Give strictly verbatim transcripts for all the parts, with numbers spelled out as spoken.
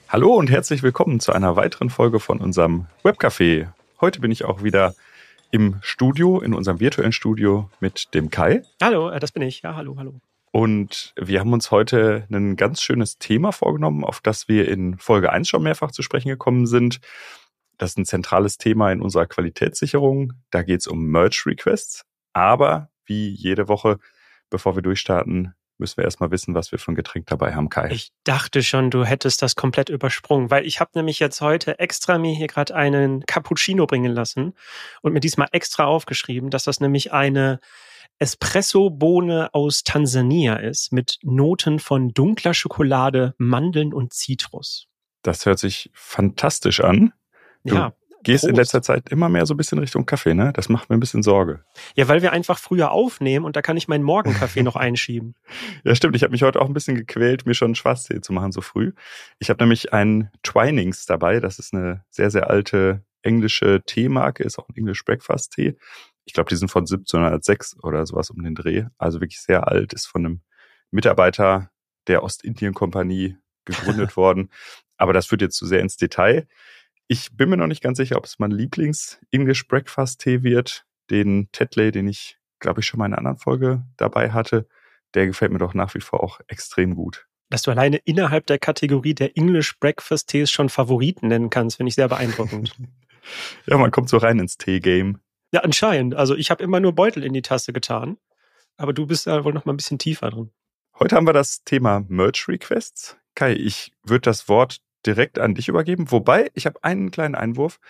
Hallo und herzlich willkommen zu einer weiteren Folge von unserem Webcafé. Heute bin ich auch wieder im Studio, in unserem virtuellen Studio mit dem Kai. Hallo, das bin ich. Ja, hallo, hallo. Und wir haben uns heute ein ganz schönes Thema vorgenommen, auf das wir in Folge eins schon mehrfach zu sprechen gekommen sind. Das ist ein zentrales Thema in unserer Qualitätssicherung. Da geht es um Merge-Requests. Aber wie jede Woche, bevor wir durchstarten, müssen wir erstmal wissen, was wir für ein Getränk dabei haben, Kai. Ich dachte schon, du hättest das komplett übersprungen, weil ich habe nämlich jetzt heute extra mir hier gerade einen Cappuccino bringen lassen und mir diesmal extra aufgeschrieben, dass das nämlich eine Espresso-Bohne aus Tansania ist mit Noten von dunkler Schokolade, Mandeln und Zitrus. Das hört sich fantastisch an. Du Ja. gehst Prost. in letzter Zeit immer mehr so ein bisschen Richtung Kaffee, ne? Das macht mir ein bisschen Sorge. Ja, weil wir einfach früher aufnehmen und da kann ich meinen Morgenkaffee noch einschieben. Ja, stimmt. Ich habe mich heute auch ein bisschen gequält, mir schon einen Schwarztee zu machen so früh. Ich habe nämlich einen Twinings dabei. Das ist eine sehr, sehr alte englische Teemarke, ist auch ein English Breakfast Tee. Ich glaube, die sind von siebzehnhundertsechs oder sowas um den Dreh. Also wirklich sehr alt, ist von einem Mitarbeiter der Ostindien-Kompanie gegründet worden. Aber das führt jetzt zu sehr ins Detail. Ich bin mir noch nicht ganz sicher, ob es mein Lieblings-English Breakfast-Tee wird. Den Tetley, den ich, glaube ich, schon mal in einer anderen Folge dabei hatte, der gefällt mir doch nach wie vor auch extrem gut. Dass du alleine innerhalb der Kategorie der English Breakfast Tees schon Favoriten nennen kannst, finde ich sehr beeindruckend. Ja, man kommt so rein ins Tee-Game. Ja, anscheinend. Also ich habe immer nur Beutel in die Tasse getan, aber du bist da wohl noch mal ein bisschen tiefer drin. Heute haben wir das Thema Merge-Requests. Kai, ich würde das Wort direkt an dich übergeben. Wobei, ich habe einen kleinen Einwurf.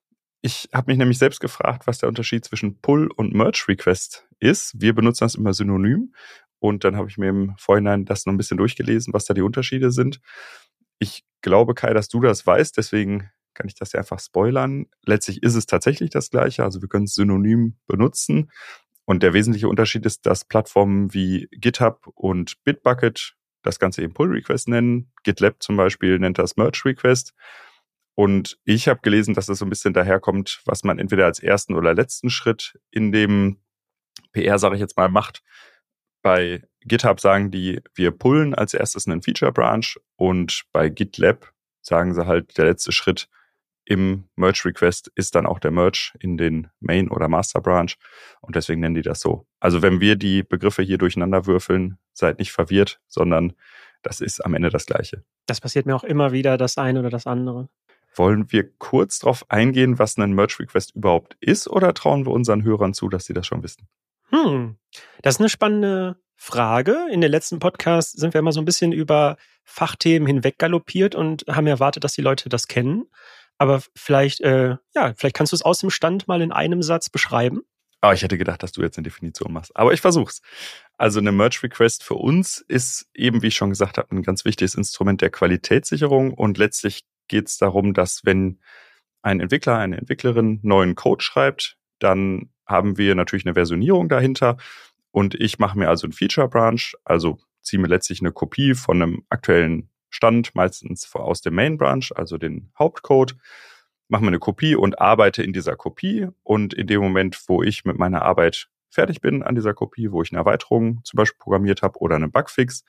Ich habe mich nämlich selbst gefragt, was der Unterschied zwischen Pull und Merge-Request ist. Wir benutzen das immer synonym. Und dann habe ich mir im Vorhinein das noch ein bisschen durchgelesen, was da die Unterschiede sind. Ich glaube, Kai, dass du das weißt. Deswegen kann ich das ja einfach spoilern. Letztlich ist es tatsächlich das Gleiche. Also wir können es synonym benutzen. Und der wesentliche Unterschied ist, dass Plattformen wie GitHub und Bitbucket das Ganze eben Pull-Request nennen. GitLab zum Beispiel nennt das Merge-Request. Und ich habe gelesen, dass das so ein bisschen daherkommt, was man entweder als ersten oder letzten Schritt in dem P R, sage ich jetzt mal, macht. Bei GitHub sagen die, wir pullen als erstes einen Feature-Branch und bei GitLab sagen sie halt, der letzte Schritt im Merge-Request ist dann auch der Merge in den Main- oder Master-Branch und deswegen nennen die das so. Also wenn wir die Begriffe hier durcheinander würfeln, seid nicht verwirrt, sondern das ist am Ende das Gleiche. Das passiert mir auch immer wieder, das eine oder das andere. Wollen wir kurz darauf eingehen, was ein Merge-Request überhaupt ist, oder trauen wir unseren Hörern zu, dass sie das schon wissen? Hm, das ist eine spannende Frage. In den letzten Podcasts sind wir immer so ein bisschen über Fachthemen hinweg galoppiert und haben erwartet, dass die Leute das kennen. Aber vielleicht, äh, ja, vielleicht kannst du es aus dem Stand mal in einem Satz beschreiben. Aber ich hätte gedacht, dass du jetzt eine Definition machst. Aber ich versuch's. Also eine Merge-Request für uns ist eben, wie ich schon gesagt habe, ein ganz wichtiges Instrument der Qualitätssicherung. Und letztlich geht es darum, dass wenn ein Entwickler, eine Entwicklerin neuen Code schreibt, dann haben wir natürlich eine Versionierung dahinter. Und ich mache mir also einen Feature-Branch, also ziehe mir letztlich eine Kopie von einem aktuellen Stand, meistens aus dem Main-Branch, also den Hauptcode, mache mir eine Kopie und arbeite in dieser Kopie. Und in dem Moment, wo ich mit meiner Arbeit fertig bin an dieser Kopie, wo ich eine Erweiterung zum Beispiel programmiert habe oder einen Bugfix,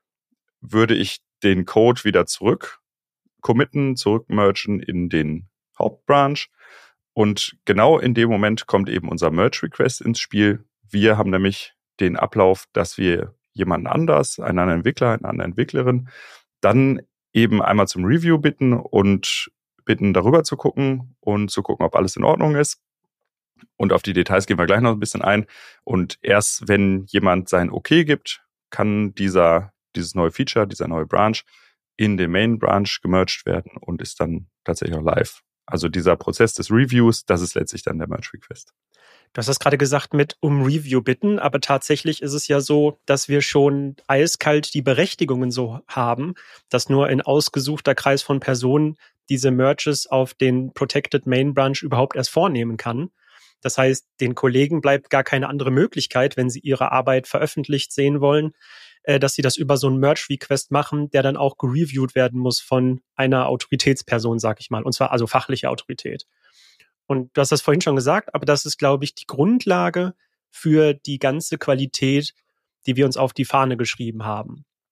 würde ich den Code wieder zurück committen, zurückmergen in den Hauptbranch. Und genau in dem Moment kommt eben unser Merge-Request ins Spiel. Wir haben nämlich den Ablauf, dass wir jemanden anders, einen anderen Entwickler, eine andere Entwicklerin, dann eben einmal zum Review bitten und bitten, darüber zu gucken und zu gucken, ob alles in Ordnung ist. Und auf die Details gehen wir gleich noch ein bisschen ein. Und erst wenn jemand sein Okay gibt, kann dieser, dieses neue Feature, dieser neue Branch in den Main Branch gemerged werden und ist dann tatsächlich auch live. Also dieser Prozess des Reviews, das ist letztlich dann der Merge Request. Du hast das gerade gesagt mit um Review bitten, aber tatsächlich ist es ja so, dass wir schon eiskalt die Berechtigungen so haben, dass nur ein ausgesuchter Kreis von Personen diese Merges auf den Protected Main Branch überhaupt erst vornehmen kann. Das heißt, den Kollegen bleibt gar keine andere Möglichkeit, wenn sie ihre Arbeit veröffentlicht sehen wollen, dass sie das über so einen Merge-Request machen, der dann auch gereviewt werden muss von einer Autoritätsperson, sag ich mal, und zwar also fachliche Autorität. Und du hast das vorhin schon gesagt, aber das ist, glaube ich, die Grundlage für die ganze Qualität, die wir uns auf die Fahne geschrieben haben.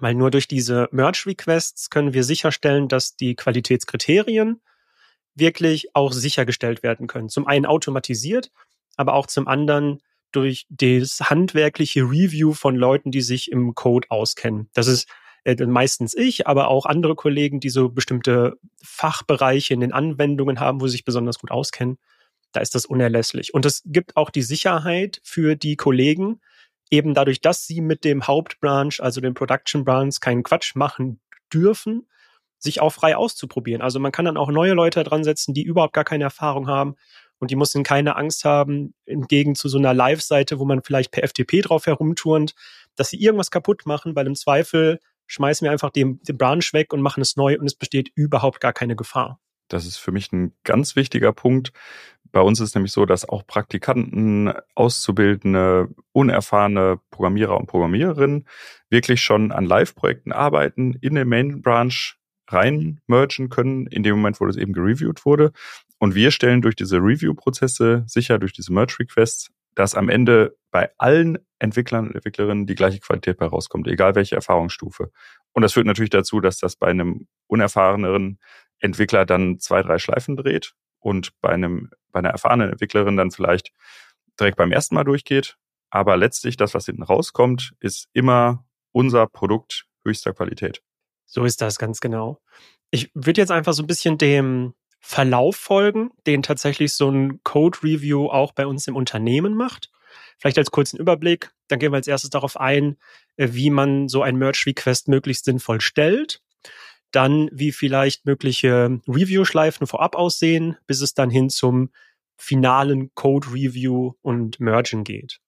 Weil nur durch diese Merge-Requests können wir sicherstellen, dass die Qualitätskriterien wirklich auch sichergestellt werden können. Zum einen automatisiert, aber auch zum anderen durch das handwerkliche Review von Leuten, die sich im Code auskennen. Das ist äh, meistens ich, aber auch andere Kollegen, die so bestimmte Fachbereiche in den Anwendungen haben, wo sie sich besonders gut auskennen. Da ist das unerlässlich. Und es gibt auch die Sicherheit für die Kollegen, eben dadurch, dass sie mit dem Hauptbranch, also dem Production Branch, keinen Quatsch machen dürfen, sich auch frei auszuprobieren. Also man kann dann auch neue Leute dran setzen, die überhaupt gar keine Erfahrung haben und die müssen keine Angst haben, entgegen zu so einer Live-Seite, wo man vielleicht per F T P drauf herumturnt, dass sie irgendwas kaputt machen, weil im Zweifel schmeißen wir einfach den, den Branch weg und machen es neu und es besteht überhaupt gar keine Gefahr. Das ist für mich ein ganz wichtiger Punkt. Bei uns ist es nämlich so, dass auch Praktikanten, Auszubildende, unerfahrene Programmierer und Programmiererinnen wirklich schon an Live-Projekten arbeiten, in den Main-Branch rein mergen können, in dem Moment, wo das eben gereviewt wurde. Und wir stellen durch diese Review-Prozesse sicher, durch diese Merge-Requests, dass am Ende bei allen Entwicklern und Entwicklerinnen die gleiche Qualität bei rauskommt, egal welche Erfahrungsstufe. Und das führt natürlich dazu, dass das bei einem unerfahreneren Entwickler dann zwei, drei Schleifen dreht und bei einem, bei einer erfahrenen Entwicklerin dann vielleicht direkt beim ersten Mal durchgeht. Aber letztlich das, was hinten rauskommt, ist immer unser Produkt höchster Qualität. So ist das ganz genau. Ich würde jetzt einfach so ein bisschen dem Verlauf folgen, den tatsächlich so ein Code-Review auch bei uns im Unternehmen macht. Vielleicht als kurzen Überblick. Dann gehen wir als erstes darauf ein, wie man so ein Merge-Request möglichst sinnvoll stellt. Dann, wie vielleicht mögliche Review-Schleifen vorab aussehen, bis es dann hin zum finalen Code-Review und Mergen geht.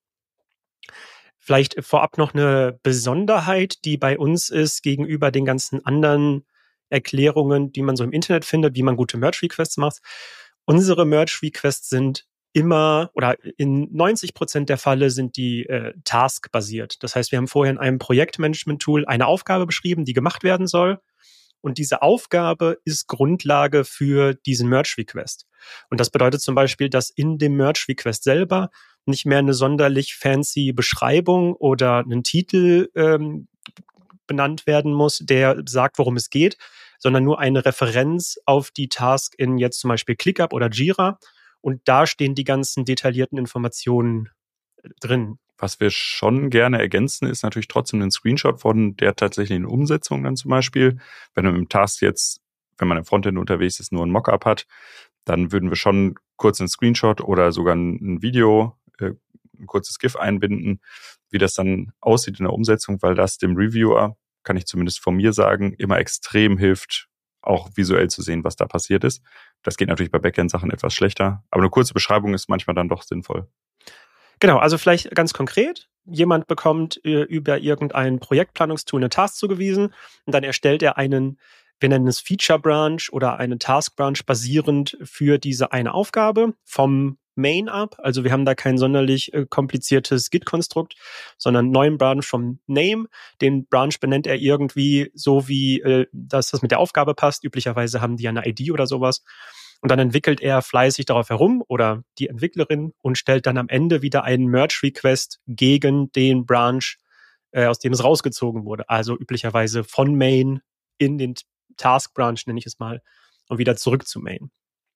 Vielleicht vorab noch eine Besonderheit, die bei uns ist gegenüber den ganzen anderen Erklärungen, die man so im Internet findet, wie man gute Merge-Requests macht. Unsere Merge-Requests sind immer oder in neunzig Prozent der Fälle sind die äh, Task-basiert. Das heißt, wir haben vorher in einem Projektmanagement-Tool eine Aufgabe beschrieben, die gemacht werden soll. Und diese Aufgabe ist Grundlage für diesen Merge-Request. Und das bedeutet zum Beispiel, dass in dem Merge-Request selber nicht mehr eine sonderlich fancy Beschreibung oder einen Titel ähm, benannt werden muss, der sagt, worum es geht, sondern nur eine Referenz auf die Task in jetzt zum Beispiel ClickUp oder Jira. Und da stehen die ganzen detaillierten Informationen drin. Was wir schon gerne ergänzen, ist natürlich trotzdem ein Screenshot von der tatsächlichen Umsetzung dann zum Beispiel. Wenn man im Task jetzt, wenn man im Frontend unterwegs ist, nur ein Mockup hat, dann würden wir schon kurz einen Screenshot oder sogar ein Video, äh, ein kurzes GIF einbinden, wie das dann aussieht in der Umsetzung, weil das dem Reviewer, kann ich zumindest von mir sagen, immer extrem hilft, auch visuell zu sehen, was da passiert ist. Das geht natürlich bei Backend-Sachen etwas schlechter, aber eine kurze Beschreibung ist manchmal dann doch sinnvoll. Genau, also vielleicht ganz konkret. Jemand bekommt äh, über irgendein Projektplanungstool eine Task zugewiesen und dann erstellt er einen, wir nennen es Feature Branch oder eine Task Branch basierend für diese eine Aufgabe vom Main ab. Also wir haben da kein sonderlich äh, kompliziertes Git-Konstrukt, sondern einen neuen Branch vom Name. Den Branch benennt er irgendwie so, wie äh, dass das mit der Aufgabe passt. Üblicherweise haben die eine I D oder sowas. Und dann entwickelt er fleißig darauf herum oder die Entwicklerin und stellt dann am Ende wieder einen Merge-Request gegen den Branch, äh, aus dem es rausgezogen wurde. Also üblicherweise von Main in den Task-Branch, nenne ich es mal, und wieder zurück zu Main.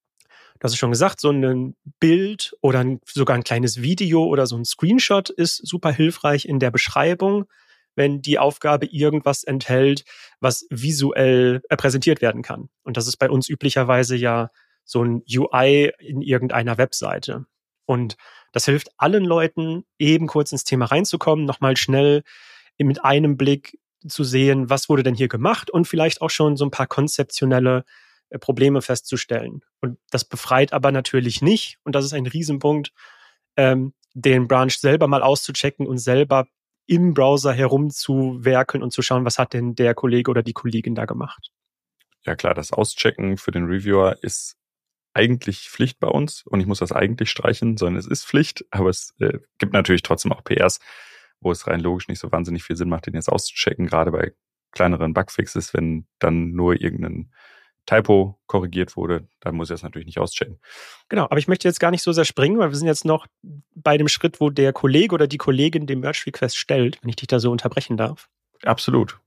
Du hast es schon gesagt, so ein Bild oder ein, sogar ein kleines Video oder so ein Screenshot ist super hilfreich in der Beschreibung, wenn die Aufgabe irgendwas enthält, was visuell äh, präsentiert werden kann. Und das ist bei uns üblicherweise ja so ein U I in irgendeiner Webseite. Und das hilft allen Leuten, eben kurz ins Thema reinzukommen, nochmal schnell mit einem Blick zu sehen, was wurde denn hier gemacht und vielleicht auch schon so ein paar konzeptionelle äh, Probleme festzustellen. Und das befreit aber natürlich nicht, und das ist ein Riesenpunkt, ähm, den Branch selber mal auszuchecken und selber im Browser herumzuwerkeln und zu schauen, was hat denn der Kollege oder die Kollegin da gemacht. Ja klar, das Auschecken für den Reviewer ist eigentlich Pflicht bei uns und ich muss das eigentlich streichen, sondern es ist Pflicht, aber es äh, gibt natürlich trotzdem auch P Rs, wo es rein logisch nicht so wahnsinnig viel Sinn macht, den jetzt auszuchecken, gerade bei kleineren Bugfixes, wenn dann nur irgendein Typo korrigiert wurde, dann muss ich das natürlich nicht auschecken. Genau, aber ich möchte jetzt gar nicht so sehr springen, weil wir sind jetzt noch bei dem Schritt, wo der Kollege oder die Kollegin den Merge-Request stellt, wenn ich dich da so unterbrechen darf. Absolut.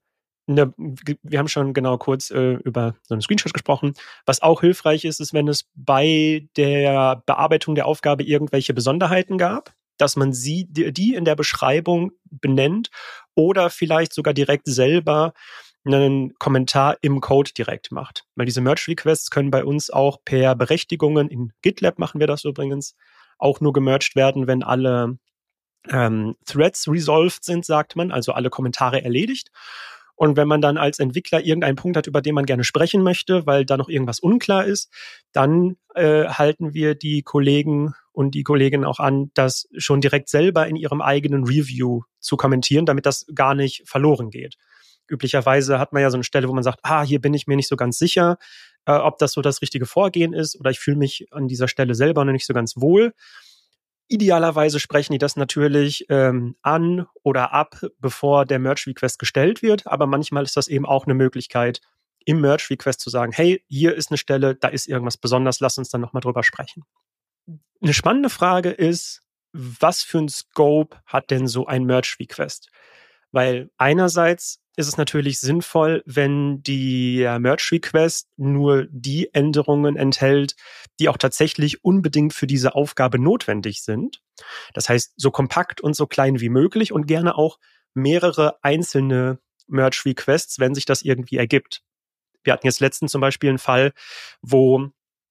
Ne, wir haben schon genau kurz äh, über so einen Screenshot gesprochen. Was auch hilfreich ist, ist, wenn es bei der Bearbeitung der Aufgabe irgendwelche Besonderheiten gab, dass man sie, die in der Beschreibung benennt oder vielleicht sogar direkt selber einen Kommentar im Code direkt macht. Weil diese Merge-Requests können bei uns auch per Berechtigungen, in GitLab machen wir das übrigens, auch nur gemerged werden, wenn alle ähm, Threads resolved sind, sagt man, also alle Kommentare erledigt. Und wenn man dann als Entwickler irgendeinen Punkt hat, über den man gerne sprechen möchte, weil da noch irgendwas unklar ist, dann äh, halten wir die Kollegen und die Kolleginnen auch an, das schon direkt selber in ihrem eigenen Review zu kommentieren, damit das gar nicht verloren geht. Üblicherweise hat man ja so eine Stelle, wo man sagt, ah, hier bin ich mir nicht so ganz sicher, äh, ob das so das richtige Vorgehen ist oder ich fühle mich an dieser Stelle selber noch nicht so ganz wohl. Idealerweise sprechen die das natürlich ähm, an oder ab, bevor der Merge-Request gestellt wird. Aber manchmal ist das eben auch eine Möglichkeit, im Merge-Request zu sagen, hey, hier ist eine Stelle, da ist irgendwas besonders, lass uns dann nochmal drüber sprechen. Eine spannende Frage ist, was für ein Scope hat denn so ein Merge-Request? Weil einerseits ist es natürlich sinnvoll, wenn die Merge-Request nur die Änderungen enthält, die auch tatsächlich unbedingt für diese Aufgabe notwendig sind. Das heißt, so kompakt und so klein wie möglich und gerne auch mehrere einzelne Merge-Requests, wenn sich das irgendwie ergibt. Wir hatten jetzt letztens zum Beispiel einen Fall, wo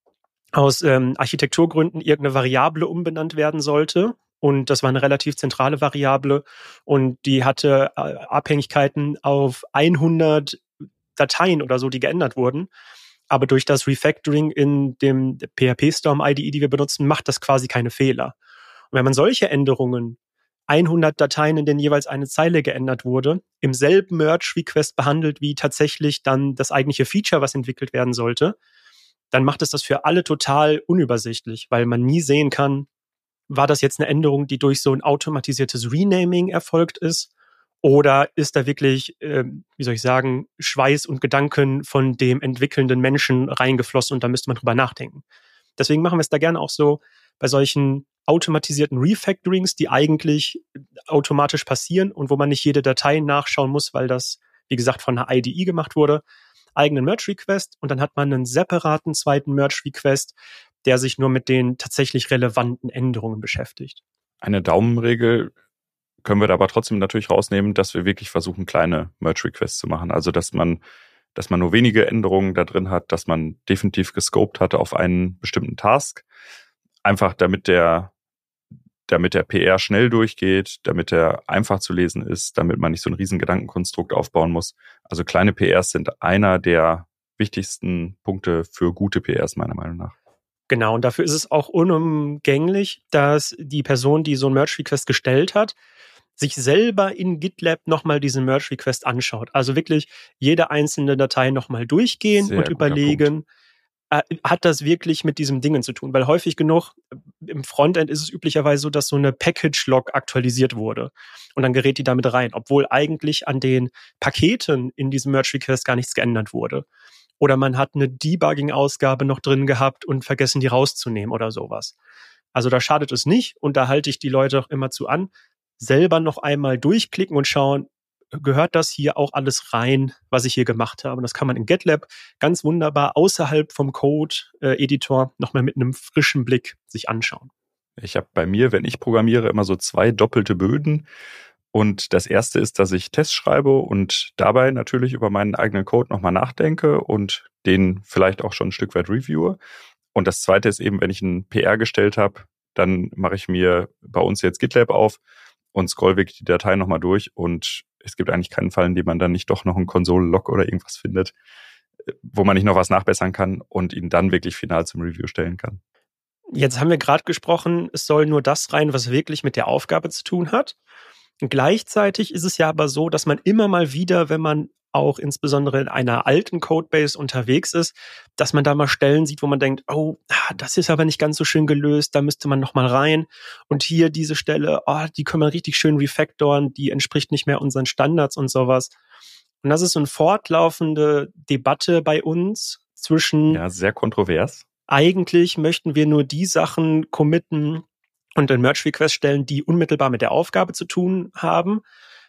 aus ähm, Architekturgründen irgendeine Variable umbenannt werden sollte. Und das war eine relativ zentrale Variable und die hatte äh, Abhängigkeiten auf hundert Dateien oder so, die geändert wurden. Aber durch das Refactoring in dem P H P-Storm-I D E, die wir benutzen, macht das quasi keine Fehler. Und wenn man solche Änderungen, hundert Dateien, in denen jeweils eine Zeile geändert wurde, im selben Merge-Request behandelt wie tatsächlich dann das eigentliche Feature, was entwickelt werden sollte, dann macht es das für alle total unübersichtlich, weil man nie sehen kann, war das jetzt eine Änderung, die durch so ein automatisiertes Renaming erfolgt ist? Oder ist da wirklich, äh, wie soll ich sagen, Schweiß und Gedanken von dem entwickelnden Menschen reingeflossen und da müsste man drüber nachdenken? Deswegen machen wir es da gerne auch so bei solchen automatisierten Refactorings, die eigentlich automatisch passieren und wo man nicht jede Datei nachschauen muss, weil das, wie gesagt, von einer I D E gemacht wurde, eigenen Merge-Request und dann hat man einen separaten zweiten Merge-Request, der sich nur mit den tatsächlich relevanten Änderungen beschäftigt. Eine Daumenregel können wir da aber trotzdem natürlich rausnehmen, dass wir wirklich versuchen, kleine Merge-Requests zu machen. Also, dass man, dass man nur wenige Änderungen da drin hat, dass man definitiv gescoped hatte auf einen bestimmten Task. Einfach damit der, damit der P R schnell durchgeht, damit er einfach zu lesen ist, damit man nicht so ein riesen Gedankenkonstrukt aufbauen muss. Also kleine P Rs sind einer der wichtigsten Punkte für gute P Rs, meiner Meinung nach. Genau, und dafür ist es auch unumgänglich, dass die Person, die so einen Merge-Request gestellt hat, sich selber in GitLab nochmal diesen Merge-Request anschaut. Also wirklich jede einzelne Datei nochmal durchgehen Sehr und überlegen, äh, hat das wirklich mit diesem Dingen zu tun? Weil häufig genug im Frontend ist es üblicherweise so, dass so eine Package-Log aktualisiert wurde und dann gerät die damit rein, obwohl eigentlich an den Paketen in diesem Merge-Request gar nichts geändert wurde. Oder man hat eine Debugging-Ausgabe noch drin gehabt und vergessen, die rauszunehmen oder sowas. Also da schadet es nicht und da halte ich die Leute auch immer zu an, selber noch einmal durchklicken und schauen, gehört das hier auch alles rein, was ich hier gemacht habe. Und das kann man in GitLab ganz wunderbar außerhalb vom Code-Editor nochmal mit einem frischen Blick sich anschauen. Ich habe bei mir, wenn ich programmiere, immer so zwei doppelte Böden. Und das erste ist, dass ich Tests schreibe und dabei natürlich über meinen eigenen Code nochmal nachdenke und den vielleicht auch schon ein Stück weit reviewe. Und das zweite ist eben, wenn ich einen P R gestellt habe, dann mache ich mir bei uns jetzt GitLab auf und scroll wirklich die Datei nochmal durch. Und es gibt eigentlich keinen Fall, in dem man dann nicht doch noch einen Console-Log oder irgendwas findet, wo man nicht noch was nachbessern kann und ihn dann wirklich final zum Review stellen kann. Jetzt haben wir gerade gesprochen, es soll nur das rein, was wirklich mit der Aufgabe zu tun hat. Und gleichzeitig ist es ja aber so, dass man immer mal wieder, wenn man auch insbesondere in einer alten Codebase unterwegs ist, dass man da mal Stellen sieht, wo man denkt, oh, das ist aber nicht ganz so schön gelöst, da müsste man noch mal rein. Und hier diese Stelle, oh, die können wir richtig schön refactoren, die entspricht nicht mehr unseren Standards und sowas. Und das ist so eine fortlaufende Debatte bei uns zwischen... Ja, sehr kontrovers. Eigentlich möchten wir nur die Sachen committen und den Merge-Request stellen, die unmittelbar mit der Aufgabe zu tun haben.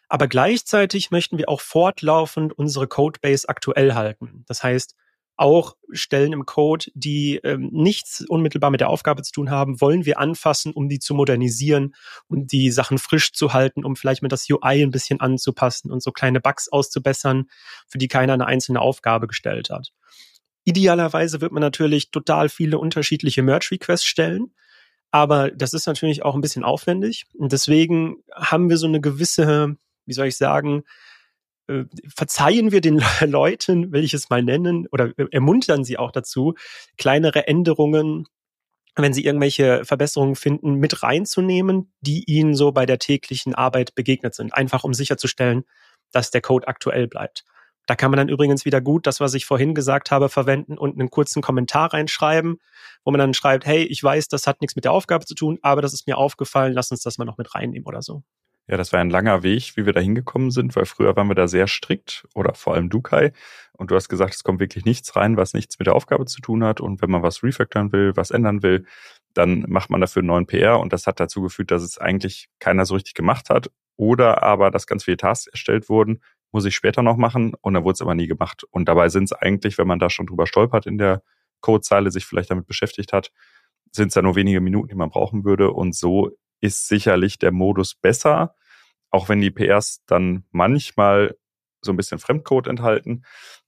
Aber gleichzeitig möchten wir auch fortlaufend unsere Codebase aktuell halten. Das heißt, auch Stellen im Code, die ähm, nichts unmittelbar mit der Aufgabe zu tun haben, wollen wir anfassen, um die zu modernisieren, um die Sachen frisch zu halten, um vielleicht mit das U I ein bisschen anzupassen und so kleine Bugs auszubessern, für die keiner eine einzelne Aufgabe gestellt hat. Idealerweise wird man natürlich total viele unterschiedliche Merge-Requests stellen, aber das ist natürlich auch ein bisschen aufwendig und deswegen haben wir so eine gewisse, wie soll ich sagen, äh, verzeihen wir den Leuten, will ich es mal nennen, oder ermuntern sie auch dazu, kleinere Änderungen, wenn sie irgendwelche Verbesserungen finden, mit reinzunehmen, die ihnen so bei der täglichen Arbeit begegnet sind, einfach um sicherzustellen, dass der Code aktuell bleibt. Da kann man dann übrigens wieder gut das, was ich vorhin gesagt habe, verwenden und einen kurzen Kommentar reinschreiben, wo man dann schreibt, hey, ich weiß, das hat nichts mit der Aufgabe zu tun, aber das ist mir aufgefallen, lass uns das mal noch mit reinnehmen oder so. Ja, das war ein langer Weg, wie wir da hingekommen sind, weil früher waren wir da sehr strikt, oder vor allem du, Kai, und du hast gesagt, es kommt wirklich nichts rein, was nichts mit der Aufgabe zu tun hat, und wenn man was refactoren will, was ändern will, dann macht man dafür einen neuen P R, und das hat dazu geführt, dass es eigentlich keiner so richtig gemacht hat, oder aber, dass ganz viele Tasks erstellt wurden, muss ich später noch machen, und dann wurde es aber nie gemacht. Und dabei sind es eigentlich, wenn man da schon drüber stolpert in der Codezeile, sich vielleicht damit beschäftigt hat, sind es ja nur wenige Minuten, die man brauchen würde, und so ist sicherlich der Modus besser, auch wenn die P Rs dann manchmal so ein bisschen Fremdcode enthalten.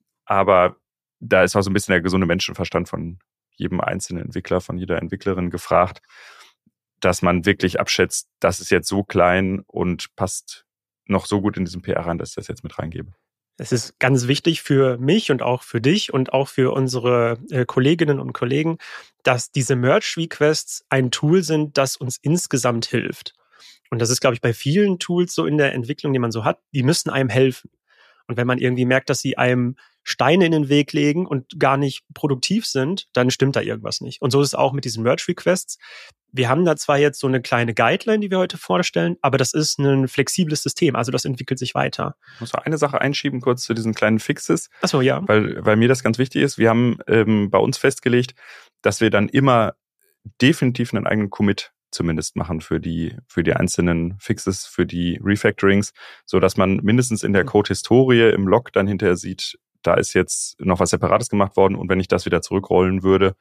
Aber da ist auch so ein bisschen der gesunde Menschenverstand von jedem einzelnen Entwickler, von jeder Entwicklerin gefragt, dass man wirklich abschätzt, das ist jetzt so klein und passt noch so gut in diesen P R rein, dass ich das jetzt mit reingebe. Es ist ganz wichtig für mich und auch für dich und auch für unsere äh, Kolleginnen und Kollegen, dass diese Merge-Requests ein Tool sind, das uns insgesamt hilft. Und das ist, glaube ich, bei vielen Tools so in der Entwicklung, die man so hat, die müssen einem helfen. Und wenn man irgendwie merkt, dass sie einem Steine in den Weg legen und gar nicht produktiv sind, dann stimmt da irgendwas nicht. Und so ist es auch mit diesen Merge-Requests. Wir haben da zwar jetzt so eine kleine Guideline, die wir heute vorstellen, aber das ist ein flexibles System, also das entwickelt sich weiter. Ich muss noch eine Sache einschieben, kurz zu diesen kleinen Fixes. Ach so, ja. Weil, weil mir das ganz wichtig ist. Wir haben ähm, bei uns festgelegt, dass wir dann immer definitiv einen eigenen Commit zumindest machen für die für die einzelnen Fixes, für die Refactorings, so dass man mindestens in der Code-Historie im Log dann hinterher sieht, da ist jetzt noch was Separates gemacht worden, und wenn ich das wieder zurückrollen würde,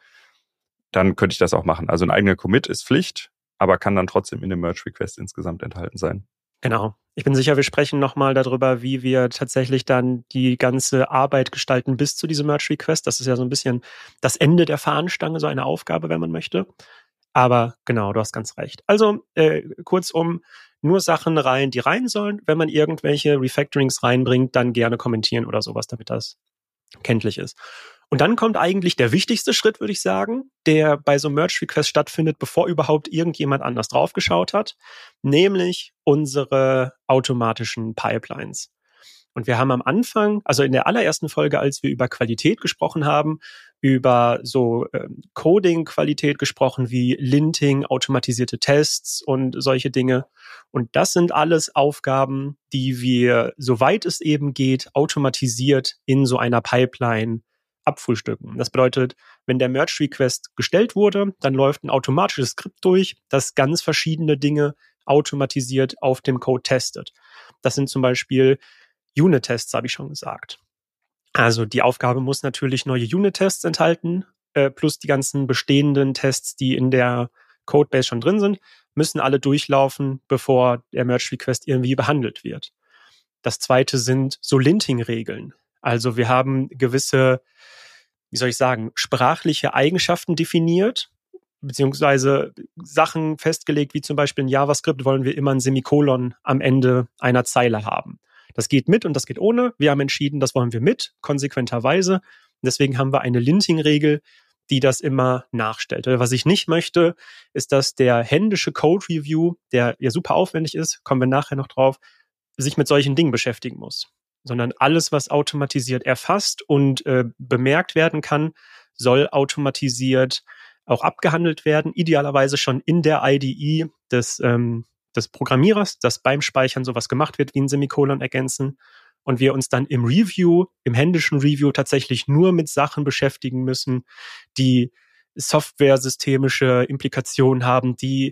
dann könnte ich das auch machen. Also ein eigener Commit ist Pflicht, aber kann dann trotzdem in dem Merge-Request insgesamt enthalten sein. Genau. Ich bin sicher, wir sprechen nochmal darüber, wie wir tatsächlich dann die ganze Arbeit gestalten bis zu diesem Merge-Request. Das ist ja so ein bisschen das Ende der Fahnenstange, so eine Aufgabe, wenn man möchte. Aber genau, du hast ganz recht. Also äh, kurzum, nur Sachen rein, die rein sollen. Wenn man irgendwelche Refactorings reinbringt, dann gerne kommentieren oder sowas, damit das kenntlich ist. Und dann kommt eigentlich der wichtigste Schritt, würde ich sagen, der bei so einem Merge-Request stattfindet, bevor überhaupt irgendjemand anders draufgeschaut hat, nämlich unsere automatischen Pipelines. Und wir haben am Anfang, also in der allerersten Folge, als wir über Qualität gesprochen haben, über so ähm, Coding-Qualität gesprochen, wie Linting, automatisierte Tests und solche Dinge. Und das sind alles Aufgaben, die wir, soweit es eben geht, automatisiert in so einer Pipeline abfrühstücken. Das bedeutet, wenn der Merge-Request gestellt wurde, dann läuft ein automatisches Skript durch, das ganz verschiedene Dinge automatisiert auf dem Code testet. Das sind zum Beispiel Unit-Tests, habe ich schon gesagt. Also die Aufgabe muss natürlich neue Unit-Tests enthalten, äh, plus die ganzen bestehenden Tests, die in der Codebase schon drin sind, müssen alle durchlaufen, bevor der Merge-Request irgendwie behandelt wird. Das zweite sind so Linting-Regeln. Also wir haben gewisse, wie soll ich sagen, sprachliche Eigenschaften definiert, beziehungsweise Sachen festgelegt, wie zum Beispiel in JavaScript wollen wir immer ein Semikolon am Ende einer Zeile haben. Das geht mit und das geht ohne. Wir haben entschieden, das wollen wir mit, konsequenterweise. Deswegen haben wir eine Linting-Regel, die das immer nachstellt. Was ich nicht möchte, ist, dass der händische Code-Review, der ja super aufwendig ist, kommen wir nachher noch drauf, sich mit solchen Dingen beschäftigen muss. Sondern alles, was automatisiert erfasst und äh, bemerkt werden kann, soll automatisiert auch abgehandelt werden. Idealerweise schon in der I D E des ähm, des Programmierers, dass beim Speichern sowas gemacht wird wie ein Semikolon ergänzen und wir uns dann im Review, im händischen Review tatsächlich nur mit Sachen beschäftigen müssen, die software-systemische Implikationen haben, die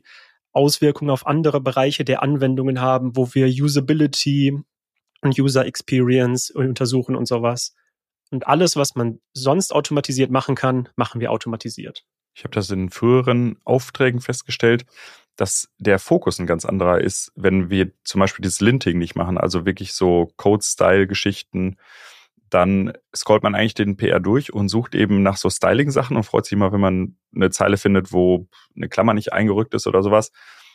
Auswirkungen auf andere Bereiche der Anwendungen haben, wo wir Usability und User Experience untersuchen und sowas. Und alles, was man sonst automatisiert machen kann, machen wir automatisiert. Ich habe das in früheren Aufträgen festgestellt, dass der Fokus ein ganz anderer ist, wenn wir zum Beispiel dieses Linting nicht machen, also wirklich so Code-Style-Geschichten, dann scrollt man eigentlich den P R durch und sucht eben nach so Styling-Sachen und freut sich immer, wenn man eine Zeile findet, wo eine Klammer nicht eingerückt ist oder sowas.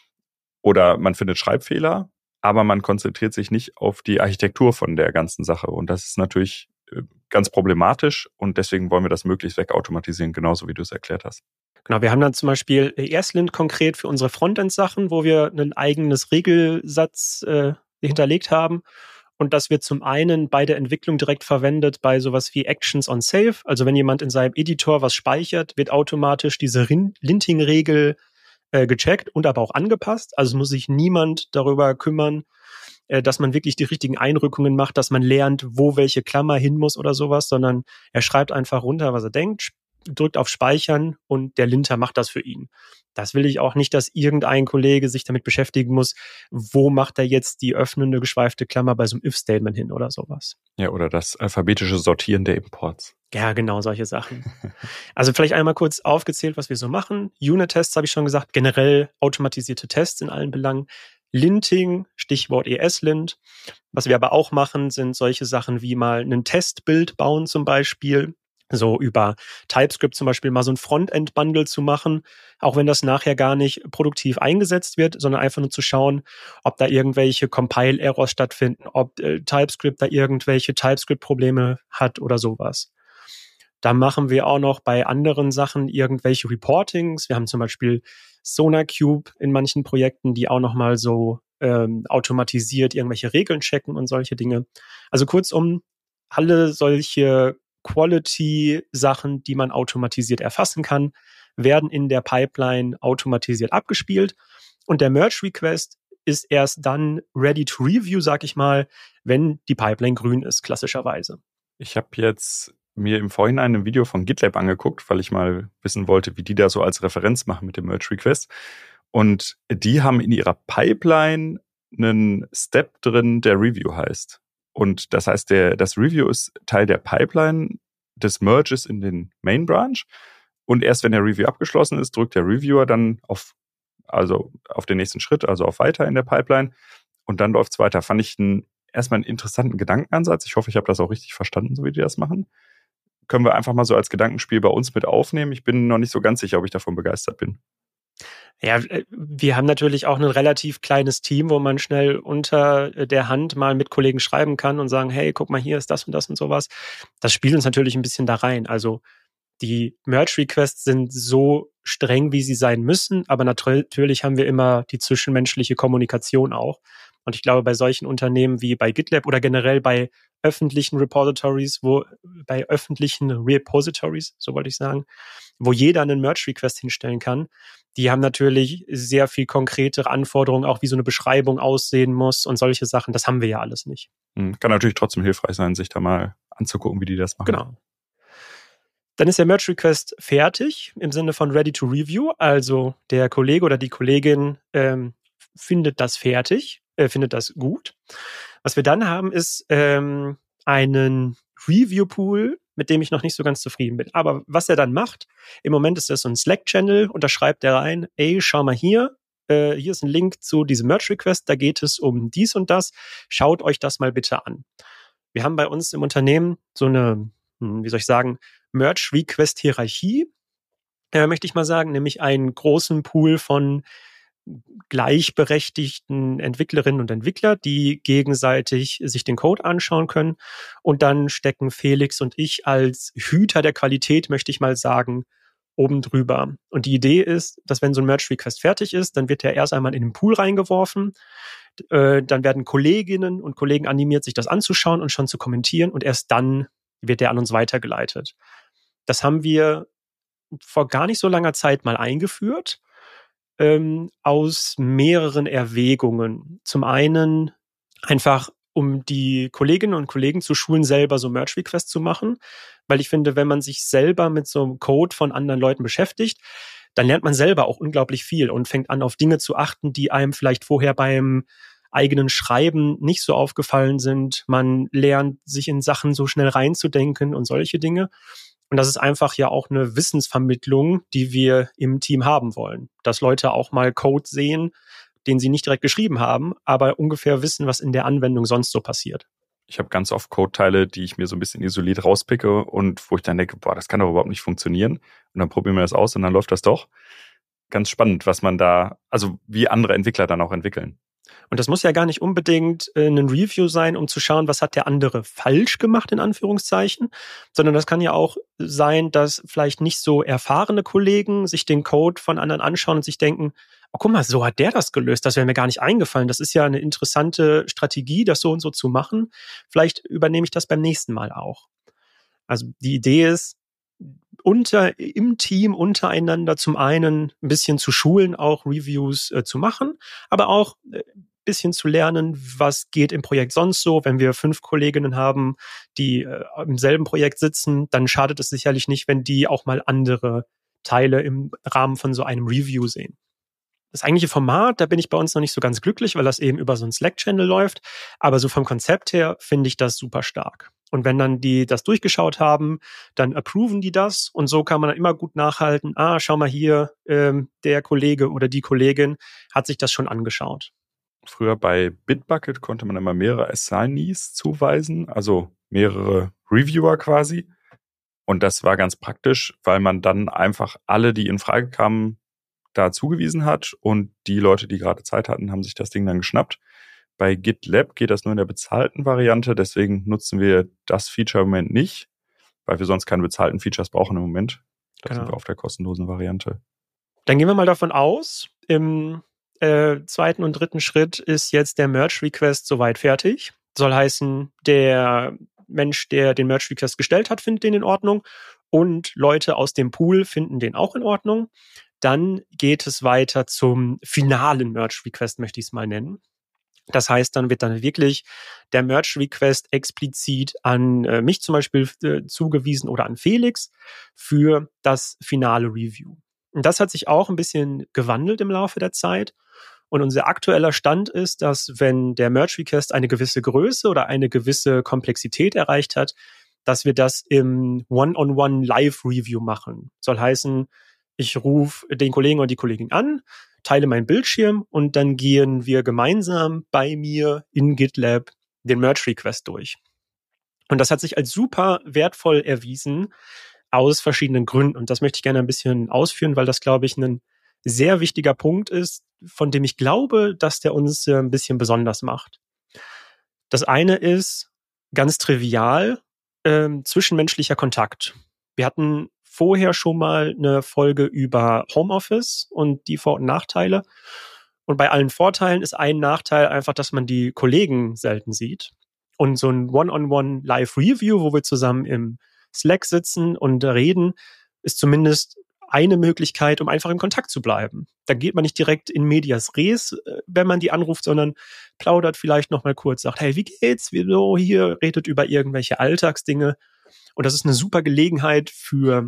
Oder man findet Schreibfehler, aber man konzentriert sich nicht auf die Architektur von der ganzen Sache. Und das ist natürlich ganz problematisch und deswegen wollen wir das möglichst wegautomatisieren, genauso wie du es erklärt hast. Genau, wir haben dann zum Beispiel ESLint konkret für unsere Frontend-Sachen, wo wir ein eigenes Regelsatz äh, hinterlegt haben. Und das wird zum einen bei der Entwicklung direkt verwendet bei sowas wie Actions on Save. Also wenn jemand in seinem Editor was speichert, wird automatisch diese Linting-Regel äh, gecheckt und aber auch angepasst. Also es muss sich niemand darüber kümmern, äh, dass man wirklich die richtigen Einrückungen macht, dass man lernt, wo welche Klammer hin muss oder sowas, sondern er schreibt einfach runter, was er denkt, drückt auf Speichern und der Linter macht das für ihn. Das will ich auch nicht, dass irgendein Kollege sich damit beschäftigen muss, wo macht er jetzt die öffnende, geschweifte Klammer bei so einem If-Statement hin oder sowas. Ja, oder das alphabetische Sortieren der Imports. Ja, genau, solche Sachen. Also vielleicht einmal kurz aufgezählt, was wir so machen. Unit-Tests habe ich schon gesagt, generell automatisierte Tests in allen Belangen. Linting, Stichwort ESLint. Was wir aber auch machen, sind solche Sachen wie mal ein Testbild bauen zum Beispiel. So über TypeScript zum Beispiel mal so ein Frontend-Bundle zu machen, auch wenn das nachher gar nicht produktiv eingesetzt wird, sondern einfach nur zu schauen, ob da irgendwelche Compile-Errors stattfinden, ob äh, TypeScript da irgendwelche TypeScript-Probleme hat oder sowas. Da machen wir auch noch bei anderen Sachen irgendwelche Reportings. Wir haben zum Beispiel SonarQube in manchen Projekten, die auch nochmal so ähm, automatisiert irgendwelche Regeln checken und solche Dinge. Also kurzum, alle solche Quality-Sachen, die man automatisiert erfassen kann, werden in der Pipeline automatisiert abgespielt. Und der Merge-Request ist erst dann ready to review, sag ich mal, wenn die Pipeline grün ist, klassischerweise. Ich habe jetzt mir im Vorhinein ein Video von GitLab angeguckt, weil ich mal wissen wollte, wie die da so als Referenz machen mit dem Merge-Request. Und die haben in ihrer Pipeline einen Step drin, der Review heißt. Und das heißt, der, das Review ist Teil der Pipeline des Merges in den Main Branch. Und erst wenn der Review abgeschlossen ist, drückt der Reviewer dann auf, also auf den nächsten Schritt, also auf Weiter in der Pipeline. Und dann läuft es weiter. Fand ich einen, erstmal einen interessanten Gedankenansatz. Ich hoffe, ich habe das auch richtig verstanden, so wie die das machen. Können wir einfach mal so als Gedankenspiel bei uns mit aufnehmen. Ich bin noch nicht so ganz sicher, ob ich davon begeistert bin. Ja, wir haben natürlich auch ein relativ kleines Team, wo man schnell unter der Hand mal mit Kollegen schreiben kann und sagen, hey, guck mal, hier ist das und das und sowas. Das spielt uns natürlich ein bisschen da rein. Also die Merge-Requests sind so streng, wie sie sein müssen, aber natürlich haben wir immer die zwischenmenschliche Kommunikation auch. Und ich glaube, bei solchen Unternehmen wie bei GitLab oder generell bei öffentlichen Repositories, wo bei öffentlichen Repositories, so wollte ich sagen, wo jeder einen Merge-Request hinstellen kann, die haben natürlich sehr viel konkretere Anforderungen, auch wie so eine Beschreibung aussehen muss und solche Sachen. Das haben wir ja alles nicht. Kann natürlich trotzdem hilfreich sein, sich da mal anzugucken, wie die das machen. Genau. Dann ist der Merge-Request fertig im Sinne von ready to review. Also der Kollege oder die Kollegin ähm, findet das fertig, äh, findet das gut. Was wir dann haben, ist ähm, einen Review-Pool, mit dem ich noch nicht so ganz zufrieden bin. Aber was er dann macht, im Moment ist das so ein Slack-Channel und da schreibt er rein, ey, schau mal hier, äh, hier ist ein Link zu diesem Merge-Request, da geht es um dies und das, schaut euch das mal bitte an. Wir haben bei uns im Unternehmen so eine, wie soll ich sagen, Merge-Request-Hierarchie, äh, möchte ich mal sagen, nämlich einen großen Pool von gleichberechtigten Entwicklerinnen und Entwickler, die gegenseitig sich den Code anschauen können. Und dann stecken Felix und ich als Hüter der Qualität, möchte ich mal sagen, oben drüber. Und die Idee ist, dass wenn so ein Merge-Request fertig ist, dann wird der erst einmal in den Pool reingeworfen. Äh, dann werden Kolleginnen und Kollegen animiert, sich das anzuschauen und schon zu kommentieren. Und erst dann wird der an uns weitergeleitet. Das haben wir vor gar nicht so langer Zeit mal eingeführt. Ähm, aus mehreren Erwägungen. Zum einen einfach, um die Kolleginnen und Kollegen zu schulen, selber so Merge-Requests zu machen, weil ich finde, wenn man sich selber mit so einem Code von anderen Leuten beschäftigt, dann lernt man selber auch unglaublich viel und fängt an, auf Dinge zu achten, die einem vielleicht vorher beim eigenen Schreiben nicht so aufgefallen sind. Man lernt, sich in Sachen so schnell reinzudenken und solche Dinge. Und das ist einfach ja auch eine Wissensvermittlung, die wir im Team haben wollen. Dass Leute auch mal Code sehen, den sie nicht direkt geschrieben haben, aber ungefähr wissen, was in der Anwendung sonst so passiert. Ich habe ganz oft Codeteile, die ich mir so ein bisschen isoliert rauspicke und wo ich dann denke, boah, das kann doch überhaupt nicht funktionieren. Und dann probieren wir das aus und dann läuft das doch. Ganz spannend, was man da, also wie andere Entwickler dann auch entwickeln. Und das muss ja gar nicht unbedingt äh, ein Review sein, um zu schauen, was hat der andere falsch gemacht, in Anführungszeichen, sondern das kann ja auch sein, dass vielleicht nicht so erfahrene Kollegen sich den Code von anderen anschauen und sich denken, oh, guck mal, so hat der das gelöst, das wäre mir gar nicht eingefallen. Das ist ja eine interessante Strategie, das so und so zu machen. Vielleicht übernehme ich das beim nächsten Mal auch. Also die Idee ist, unter im Team untereinander zum einen ein bisschen zu schulen, auch Reviews äh, zu machen, aber auch ein äh, bisschen zu lernen, was geht im Projekt sonst so. Wenn wir fünf Kolleginnen haben, die äh, im selben Projekt sitzen, dann schadet es sicherlich nicht, wenn die auch mal andere Teile im Rahmen von so einem Review sehen. Das eigentliche Format, da bin ich bei uns noch nicht so ganz glücklich, weil das eben über so einen Slack-Channel läuft. Aber so vom Konzept her finde ich das super stark. Und wenn dann die das durchgeschaut haben, dann approven die das. Und so kann man dann immer gut nachhalten, ah, schau mal hier, ähm, der Kollege oder die Kollegin hat sich das schon angeschaut. Früher bei Bitbucket konnte man immer mehrere Assignees zuweisen, also mehrere Reviewer quasi. Und das war ganz praktisch, weil man dann einfach alle, die in Frage kamen, da zugewiesen hat und die Leute, die gerade Zeit hatten, haben sich das Ding dann geschnappt. Bei GitLab geht das nur in der bezahlten Variante, deswegen nutzen wir das Feature im Moment nicht, weil wir sonst keine bezahlten Features brauchen im Moment. Da genau. sind wir auf der kostenlosen Variante. Dann gehen wir mal davon aus, im äh, zweiten und dritten Schritt ist jetzt der Merge-Request soweit fertig. Soll heißen, der Mensch, der den Merge-Request gestellt hat, findet den in Ordnung und Leute aus dem Pool finden den auch in Ordnung. Dann geht es weiter zum finalen Merge-Request, möchte ich es mal nennen. Das heißt, dann wird dann wirklich der Merge-Request explizit an äh, mich zum Beispiel äh, zugewiesen oder an Felix für das finale Review. Und das hat sich auch ein bisschen gewandelt im Laufe der Zeit. Und unser aktueller Stand ist, dass wenn der Merge-Request eine gewisse Größe oder eine gewisse Komplexität erreicht hat, dass wir das im One-on-One-Live-Review machen. Soll heißen, ich rufe den Kollegen oder die Kollegin an, teile meinen Bildschirm und dann gehen wir gemeinsam bei mir in GitLab den Merge-Request durch. Und das hat sich als super wertvoll erwiesen aus verschiedenen Gründen. Und das möchte ich gerne ein bisschen ausführen, weil das, glaube ich, ein sehr wichtiger Punkt ist, von dem ich glaube, dass der uns ein bisschen besonders macht. Das eine ist ganz trivial ähm, zwischenmenschlicher Kontakt. Wir hatten vorher schon mal eine Folge über Homeoffice und die Vor- und Nachteile. Und bei allen Vorteilen ist ein Nachteil einfach, dass man die Kollegen selten sieht. Und so ein One-on-One-Live-Review, wo wir zusammen im Slack sitzen und reden, ist zumindest eine Möglichkeit, um einfach in Kontakt zu bleiben. Da geht man nicht direkt in medias res, wenn man die anruft, sondern plaudert vielleicht noch mal kurz, sagt, hey, wie geht's? Wieso hier? Redet über irgendwelche Alltagsdinge. Und das ist eine super Gelegenheit für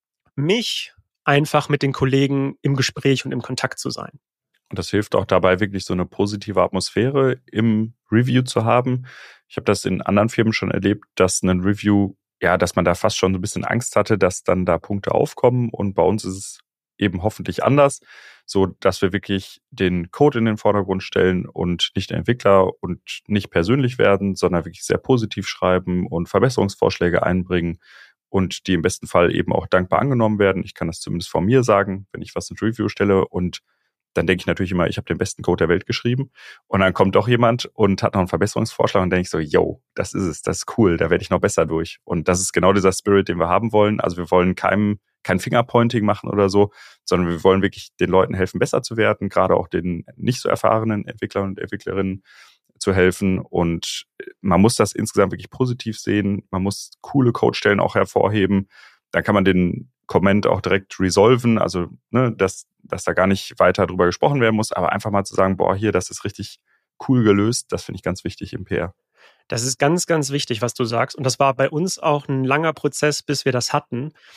mich, einfach mit den Kollegen im Gespräch und im Kontakt zu sein. Und das hilft auch dabei, wirklich so eine positive Atmosphäre im Review zu haben. Ich habe das in anderen Firmen schon erlebt, dass ein Review, ja, dass man da fast schon so ein bisschen Angst hatte, dass dann da Punkte aufkommen. Und bei uns ist es eben hoffentlich anders, so dass wir wirklich den Code in den Vordergrund stellen und nicht den Entwickler und nicht persönlich werden, sondern wirklich sehr positiv schreiben und Verbesserungsvorschläge einbringen und die im besten Fall eben auch dankbar angenommen werden. Ich kann das zumindest von mir sagen, wenn ich was ins Review stelle, und dann denke ich natürlich immer, ich habe den besten Code der Welt geschrieben, und dann kommt doch jemand und hat noch einen Verbesserungsvorschlag und denke ich so, yo, das ist es, das ist cool, da werde ich noch besser durch. Und das ist genau dieser Spirit, den wir haben wollen. Also wir wollen keinem kein Fingerpointing machen oder so, sondern wir wollen wirklich den Leuten helfen, besser zu werden, gerade auch den nicht so erfahrenen Entwicklern und Entwicklerinnen zu helfen. Und man muss das insgesamt wirklich positiv sehen. Man muss coole Codestellen auch hervorheben. Dann kann man den Comment auch direkt resolven, also ne, dass, dass da gar nicht weiter drüber gesprochen werden muss, aber einfach mal zu sagen, boah, hier, das ist richtig cool gelöst, das finde ich ganz wichtig im P R. Das ist ganz, ganz wichtig, was du sagst. Und das war bei uns auch ein langer Prozess, bis wir das hatten.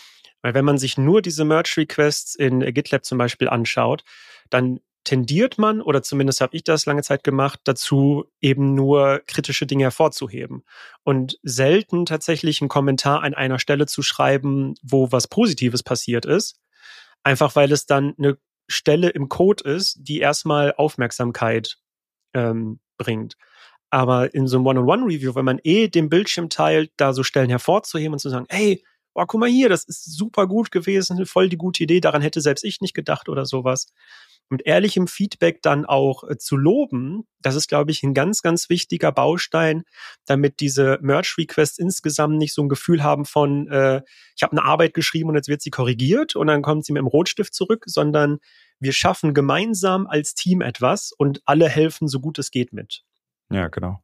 Weil wenn man sich nur diese Merge-Requests in GitLab zum Beispiel anschaut, dann tendiert man, oder zumindest habe ich das lange Zeit gemacht, dazu eben nur kritische Dinge hervorzuheben und selten tatsächlich einen Kommentar an einer Stelle zu schreiben, wo was Positives passiert ist, einfach weil es dann eine Stelle im Code ist, die erstmal Aufmerksamkeit ähm, bringt. Aber in so einem One-on-One-Review, wenn man eh den Bildschirm teilt, da so Stellen hervorzuheben und zu sagen, hey, oh, guck mal hier, das ist super gut gewesen, voll die gute Idee, daran hätte selbst ich nicht gedacht oder sowas. Mit ehrlichem Feedback dann auch äh, zu loben, das ist, glaube ich, ein ganz, ganz wichtiger Baustein, damit diese Merge-Requests insgesamt nicht so ein Gefühl haben von, äh, ich habe eine Arbeit geschrieben und jetzt wird sie korrigiert und dann kommt sie mit dem Rotstift zurück, sondern wir schaffen gemeinsam als Team etwas und alle helfen, so gut es geht mit. Ja, genau.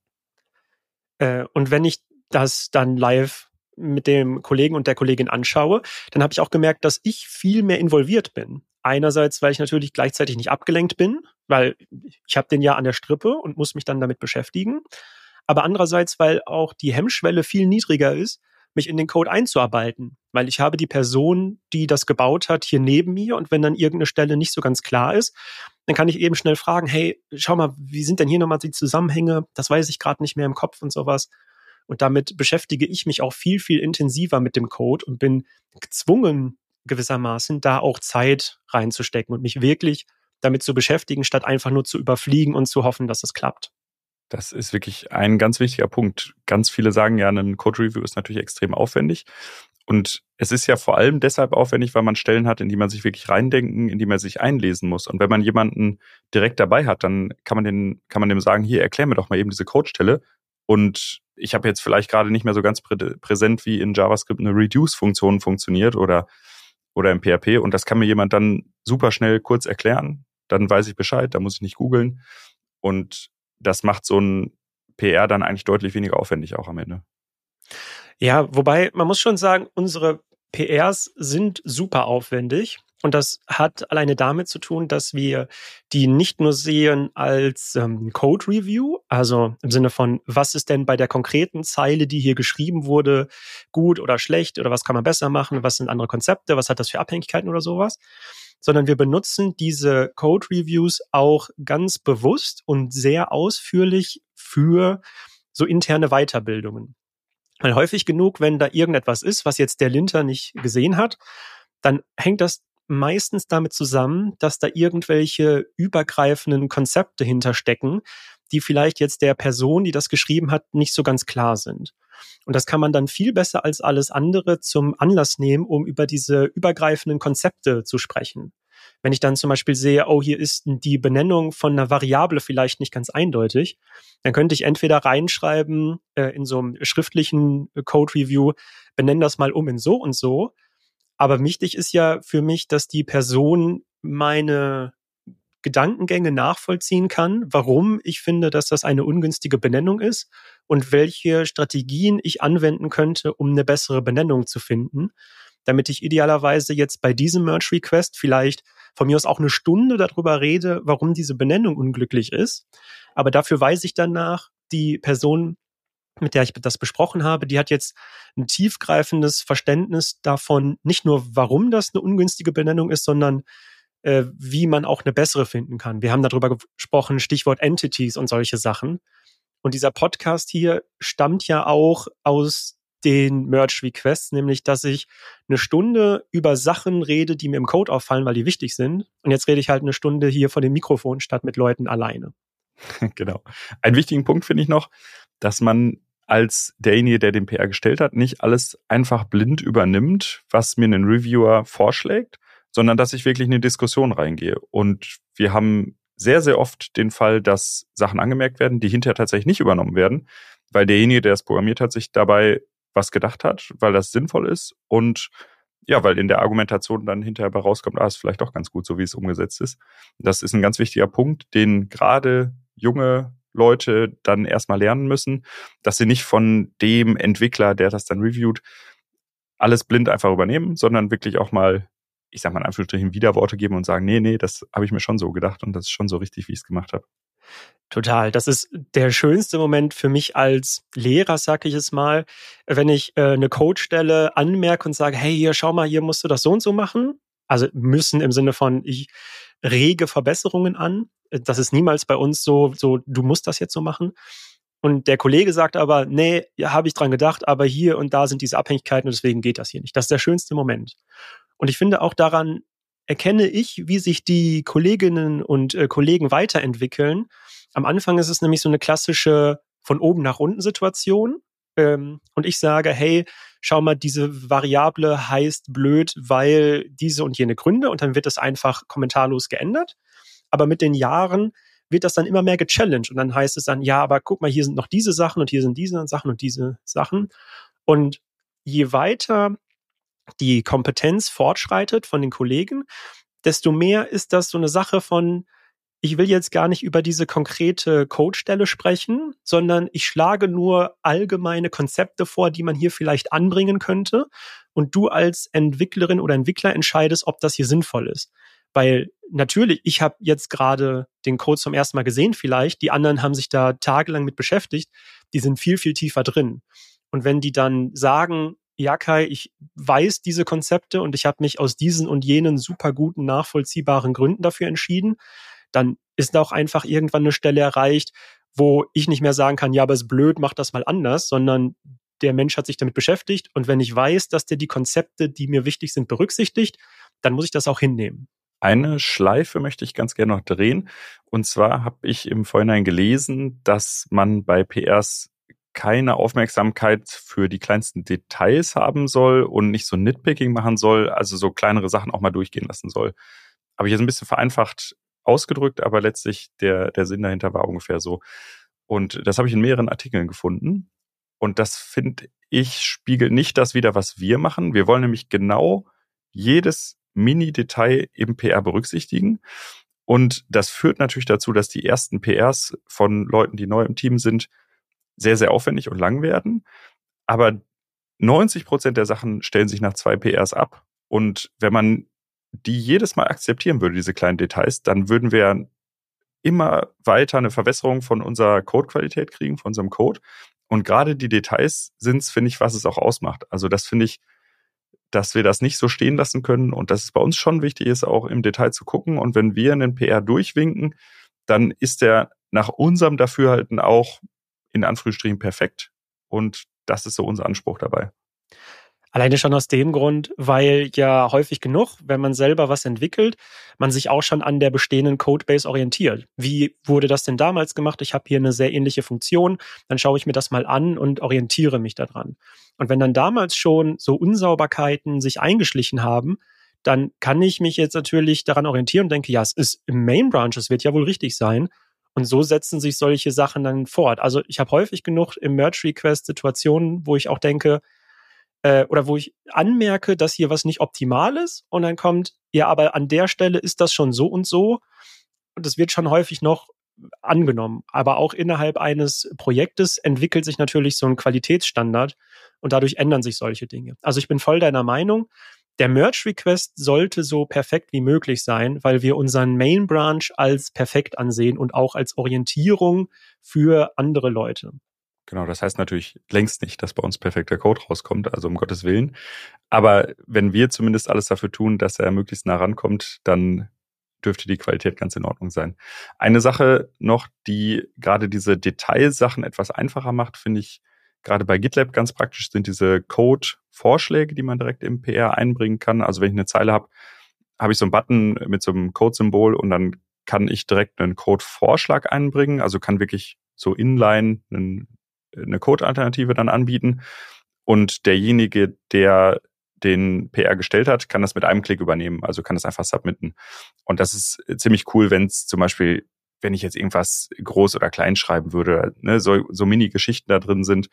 Äh, und wenn ich das dann live mit dem Kollegen und der Kollegin anschaue, dann habe ich auch gemerkt, dass ich viel mehr involviert bin. Einerseits, weil ich natürlich gleichzeitig nicht abgelenkt bin, weil ich habe den ja an der Strippe und muss mich dann damit beschäftigen. Aber andererseits, weil auch die Hemmschwelle viel niedriger ist, mich in den Code einzuarbeiten. Weil ich habe die Person, die das gebaut hat, hier neben mir und wenn dann irgendeine Stelle nicht so ganz klar ist, dann kann ich eben schnell fragen, hey, schau mal, wie sind denn hier nochmal die Zusammenhänge? Das weiß ich gerade nicht mehr im Kopf und sowas. Und damit beschäftige ich mich auch viel, viel intensiver mit dem Code und bin gezwungen, gewissermaßen da auch Zeit reinzustecken und mich wirklich damit zu beschäftigen, statt einfach nur zu überfliegen und zu hoffen, dass es klappt. Das ist wirklich ein ganz wichtiger Punkt. Ganz viele sagen ja, ein Code-Review ist natürlich extrem aufwendig. Und es ist ja vor allem deshalb aufwendig, weil man Stellen hat, in die man sich wirklich reindenken, in die man sich einlesen muss. Und wenn man jemanden direkt dabei hat, dann kann man den, kann man dem sagen, hier, erklär mir doch mal eben diese Codestelle. Und ich habe jetzt vielleicht gerade nicht mehr so ganz prä- präsent, wie in JavaScript eine Reduce-Funktion funktioniert oder, oder im P H P. Und das kann mir jemand dann super schnell kurz erklären. Dann weiß ich Bescheid, da muss ich nicht googeln. Und das macht so ein P R dann eigentlich deutlich weniger aufwendig auch am Ende. Ja, wobei man muss schon sagen, unsere P Rs sind super aufwendig. Und das hat alleine damit zu tun, dass wir die nicht nur sehen als ähm, Code-Review, also im Sinne von, was ist denn bei der konkreten Zeile, die hier geschrieben wurde, gut oder schlecht oder was kann man besser machen, was sind andere Konzepte, was hat das für Abhängigkeiten oder sowas, sondern wir benutzen diese Code-Reviews auch ganz bewusst und sehr ausführlich für so interne Weiterbildungen. Weil häufig genug, wenn da irgendetwas ist, was jetzt der Linter nicht gesehen hat, dann hängt das meistens damit zusammen, dass da irgendwelche übergreifenden Konzepte hinterstecken, die vielleicht jetzt der Person, die das geschrieben hat, nicht so ganz klar sind. Und das kann man dann viel besser als alles andere zum Anlass nehmen, um über diese übergreifenden Konzepte zu sprechen. Wenn ich dann zum Beispiel sehe, oh, hier ist die Benennung von einer Variable vielleicht nicht ganz eindeutig, dann könnte ich entweder reinschreiben äh, in so einem schriftlichen Code-Review, benenne das mal um in so und so. Aber wichtig ist ja für mich, dass die Person meine Gedankengänge nachvollziehen kann, warum ich finde, dass das eine ungünstige Benennung ist und welche Strategien ich anwenden könnte, um eine bessere Benennung zu finden, damit ich idealerweise jetzt bei diesem Merge-Request vielleicht von mir aus auch eine Stunde darüber rede, warum diese Benennung unglücklich ist. Aber dafür weiß ich danach, die Person, mit der ich das besprochen habe, die hat jetzt ein tiefgreifendes Verständnis davon, nicht nur, warum das eine ungünstige Benennung ist, sondern äh, wie man auch eine bessere finden kann. Wir haben darüber gesprochen, Stichwort Entities und solche Sachen. Und dieser Podcast hier stammt ja auch aus den Merge-Requests, nämlich, dass ich eine Stunde über Sachen rede, die mir im Code auffallen, weil die wichtig sind. Und jetzt rede ich halt eine Stunde hier vor dem Mikrofon statt mit Leuten alleine. Genau. Einen wichtigen Punkt finde ich noch, dass man als derjenige, der den P R gestellt hat, nicht alles einfach blind übernimmt, was mir ein Reviewer vorschlägt, sondern dass ich wirklich in eine Diskussion reingehe. Und wir haben sehr, sehr oft den Fall, dass Sachen angemerkt werden, die hinterher tatsächlich nicht übernommen werden, weil derjenige, der es programmiert hat, sich dabei was gedacht hat, weil das sinnvoll ist und ja, weil in der Argumentation dann hinterher rauskommt, ah, ist vielleicht doch ganz gut, so wie es umgesetzt ist. Das ist ein ganz wichtiger Punkt, den gerade junge Leute dann erstmal lernen müssen, dass sie nicht von dem Entwickler, der das dann reviewt, alles blind einfach übernehmen, sondern wirklich auch mal, ich sag mal in Anführungsstrichen, Widerworte geben und sagen, nee, nee, das habe ich mir schon so gedacht und das ist schon so richtig, wie ich es gemacht habe. Total. Das ist der schönste Moment für mich als Lehrer, sag ich es mal, wenn ich äh, eine Codestelle anmerke und sage, hey, hier, schau mal, hier musst du das so und so machen. Also müssen im Sinne von, ich rege Verbesserungen an. Das ist niemals bei uns so, so, du musst das jetzt so machen. Und der Kollege sagt aber, nee, ja, habe ich dran gedacht, aber hier und da sind diese Abhängigkeiten und deswegen geht das hier nicht. Das ist der schönste Moment. Und ich finde auch daran erkenne ich, wie sich die Kolleginnen und äh, Kollegen weiterentwickeln. Am Anfang ist es nämlich so eine klassische von oben nach unten Situation. Ähm, und ich sage, hey, schau mal, diese Variable heißt blöd, weil diese und jene Gründe. Und dann wird das einfach kommentarlos geändert. Aber mit den Jahren wird das dann immer mehr gechallenged. Und dann heißt es dann, ja, aber guck mal, hier sind noch diese Sachen und hier sind diese Sachen und diese Sachen. Und je weiter die Kompetenz fortschreitet von den Kollegen, desto mehr ist das so eine Sache von, ich will jetzt gar nicht über diese konkrete Codestelle sprechen, sondern ich schlage nur allgemeine Konzepte vor, die man hier vielleicht anbringen könnte. Und du als Entwicklerin oder Entwickler entscheidest, ob das hier sinnvoll ist. Weil natürlich, ich habe jetzt gerade den Code zum ersten Mal gesehen vielleicht, die anderen haben sich da tagelang mit beschäftigt, die sind viel, viel tiefer drin. Und wenn die dann sagen, ja Kai, ich weiß diese Konzepte und ich habe mich aus diesen und jenen super guten, nachvollziehbaren Gründen dafür entschieden, dann ist auch einfach irgendwann eine Stelle erreicht, wo ich nicht mehr sagen kann, ja, aber ist blöd, mach das mal anders, sondern der Mensch hat sich damit beschäftigt und wenn ich weiß, dass der die Konzepte, die mir wichtig sind, berücksichtigt, dann muss ich das auch hinnehmen. Eine Schleife möchte ich ganz gerne noch drehen. Und zwar habe ich im Vorhinein gelesen, dass man bei P Rs keine Aufmerksamkeit für die kleinsten Details haben soll und nicht so Nitpicking machen soll, also so kleinere Sachen auch mal durchgehen lassen soll. Habe ich jetzt ein bisschen vereinfacht ausgedrückt, aber letztlich der, der Sinn dahinter war ungefähr so. Und das habe ich in mehreren Artikeln gefunden. Und das, finde ich, spiegelt nicht das wider, was wir machen. Wir wollen nämlich genau jedes Mini-Detail im P R berücksichtigen. Und das führt natürlich dazu, dass die ersten P Rs von Leuten, die neu im Team sind, sehr, sehr aufwendig und lang werden. Aber neunzig Prozent der Sachen stellen sich nach zwei P Rs ab. Und wenn man die jedes Mal akzeptieren würde, diese kleinen Details, dann würden wir immer weiter eine Verbesserung von unserer Codequalität kriegen, von unserem Code. Und gerade die Details sind es, finde ich, was es auch ausmacht. Also das finde ich, dass wir das nicht so stehen lassen können und dass es bei uns schon wichtig ist, auch im Detail zu gucken. Und wenn wir einen P R durchwinken, dann ist der nach unserem Dafürhalten auch in Anführungsstrichen perfekt. Und das ist so unser Anspruch dabei. Alleine schon aus dem Grund, weil ja häufig genug, wenn man selber was entwickelt, man sich auch schon an der bestehenden Codebase orientiert. Wie wurde das denn damals gemacht? Ich habe hier eine sehr ähnliche Funktion, dann schaue ich mir das mal an und orientiere mich daran. Und wenn dann damals schon so Unsauberkeiten sich eingeschlichen haben, dann kann ich mich jetzt natürlich daran orientieren und denke, ja, es ist im Main Branch, es wird ja wohl richtig sein. Und so setzen sich solche Sachen dann fort. Also ich habe häufig genug im Merge-Request Situationen, wo ich auch denke, äh, oder wo ich anmerke, dass hier was nicht optimal ist und dann kommt, ja, aber an der Stelle ist das schon so und so und das wird schon häufig noch angenommen. Aber auch innerhalb eines Projektes entwickelt sich natürlich so ein Qualitätsstandard und dadurch ändern sich solche Dinge. Also ich bin voll deiner Meinung, der Merge-Request sollte so perfekt wie möglich sein, weil wir unseren Main-Branch als perfekt ansehen und auch als Orientierung für andere Leute. Genau, das heißt natürlich längst nicht, dass bei uns perfekter Code rauskommt, also um Gottes Willen. Aber wenn wir zumindest alles dafür tun, dass er möglichst nah rankommt, dann dürfte die Qualität ganz in Ordnung sein. Eine Sache noch, die gerade diese Detailsachen etwas einfacher macht, finde ich gerade bei GitLab ganz praktisch, sind diese Code-Vorschläge, die man direkt im P R einbringen kann. Also wenn ich eine Zeile habe, habe ich so einen Button mit so einem Code-Symbol und dann kann ich direkt einen Code-Vorschlag einbringen, also kann wirklich so inline einen eine Code-Alternative dann anbieten und derjenige, der den P R gestellt hat, kann das mit einem Klick übernehmen, also kann das einfach submitten. Und das ist ziemlich cool, wenn es zum Beispiel, wenn ich jetzt irgendwas groß oder klein schreiben würde, ne, so, so Mini-Geschichten da drin sind,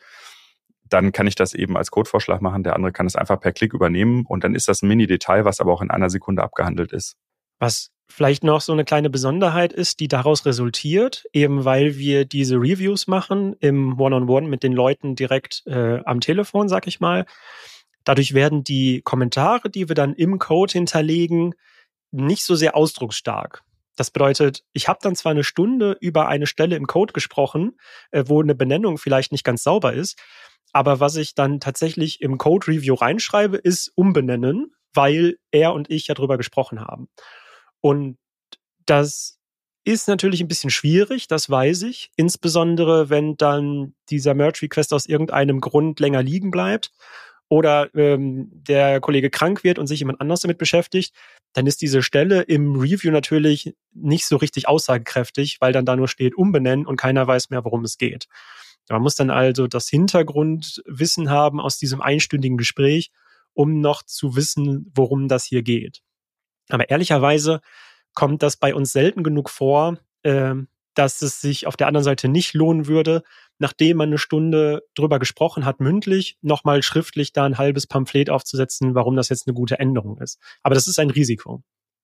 dann kann ich das eben als Codevorschlag machen, der andere kann es einfach per Klick übernehmen und dann ist das ein Mini-Detail, was aber auch in einer Sekunde abgehandelt ist. Was vielleicht noch so eine kleine Besonderheit ist, die daraus resultiert, eben weil wir diese Reviews machen im One-on-One mit den Leuten direkt äh, am Telefon, sag ich mal. Dadurch werden die Kommentare, die wir dann im Code hinterlegen, nicht so sehr ausdrucksstark. Das bedeutet, ich habe dann zwar eine Stunde über eine Stelle im Code gesprochen, äh, wo eine Benennung vielleicht nicht ganz sauber ist, aber was ich dann tatsächlich im Code-Review reinschreibe, ist umbenennen, weil er und ich ja drüber gesprochen haben. Und das ist natürlich ein bisschen schwierig, das weiß ich. Insbesondere, wenn dann dieser Merge-Request aus irgendeinem Grund länger liegen bleibt oder ähm, der Kollege krank wird und sich jemand anders damit beschäftigt, dann ist diese Stelle im Review natürlich nicht so richtig aussagekräftig, weil dann da nur steht umbenennen und keiner weiß mehr, worum es geht. Man muss dann also das Hintergrundwissen haben aus diesem einstündigen Gespräch, um noch zu wissen, worum das hier geht. Aber ehrlicherweise kommt das bei uns selten genug vor, äh, dass es sich auf der anderen Seite nicht lohnen würde, nachdem man eine Stunde drüber gesprochen hat, mündlich, nochmal schriftlich da ein halbes Pamphlet aufzusetzen, warum das jetzt eine gute Änderung ist. Aber das ist ein Risiko.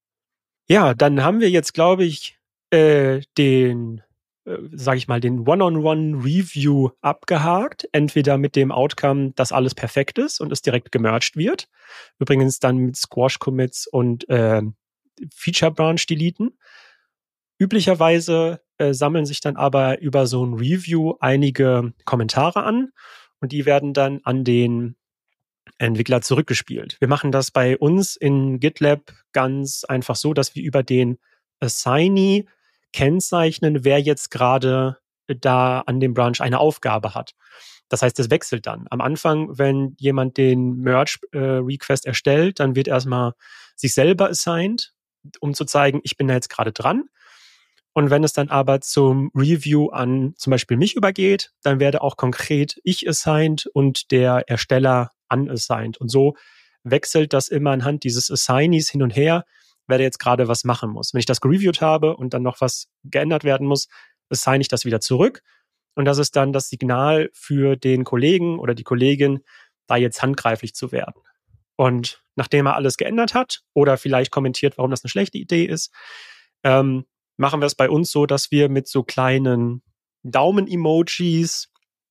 Ja, dann haben wir jetzt, glaube ich, äh, den, äh, sage ich mal, den One-on-One-Review abgehakt. Entweder mit dem Outcome, dass alles perfekt ist und es direkt gemerged wird. Übrigens dann mit Squash-Commits und äh, Feature-Branch-Deleten. Üblicherweise äh, sammeln sich dann aber über so ein Review einige Kommentare an und die werden dann an den Entwickler zurückgespielt. Wir machen das bei uns in GitLab ganz einfach so, dass wir über den Assignee kennzeichnen, wer jetzt gerade da an dem Branch eine Aufgabe hat. Das heißt, es wechselt dann. Am Anfang, wenn jemand den Merge-Request äh, erstellt, dann wird erstmal sich selber assigned, um zu zeigen, ich bin da jetzt gerade dran. Und wenn es dann aber zum Review an zum Beispiel mich übergeht, dann werde auch konkret ich assigned und der Ersteller unassigned. Und so wechselt das immer anhand dieses Assignees hin und her, wer jetzt gerade was machen muss. Wenn ich das gereviewt habe und dann noch was geändert werden muss, assign ich das wieder zurück. Und das ist dann das Signal für den Kollegen oder die Kollegin, da jetzt handgreiflich zu werden. Und nachdem er alles geändert hat oder vielleicht kommentiert, warum das eine schlechte Idee ist, ähm, machen wir es bei uns so, dass wir mit so kleinen Daumen-Emojis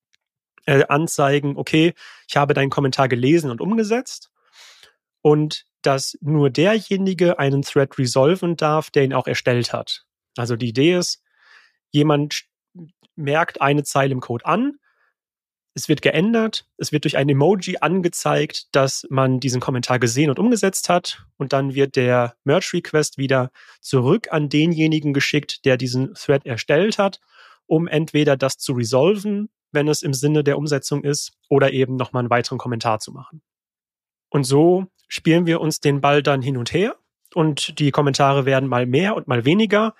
äh, anzeigen, okay, ich habe deinen Kommentar gelesen und umgesetzt und dass nur derjenige einen Thread resolven darf, der ihn auch erstellt hat. Also die Idee ist, jemand merkt eine Zeile im Code an, es wird geändert, es wird durch ein Emoji angezeigt, dass man diesen Kommentar gesehen und umgesetzt hat und dann wird der Merge-Request wieder zurück an denjenigen geschickt, der diesen Thread erstellt hat, um entweder das zu resolven, wenn es im Sinne der Umsetzung ist, oder eben nochmal einen weiteren Kommentar zu machen. Und so spielen wir uns den Ball dann hin und her und die Kommentare werden mal mehr und mal weniger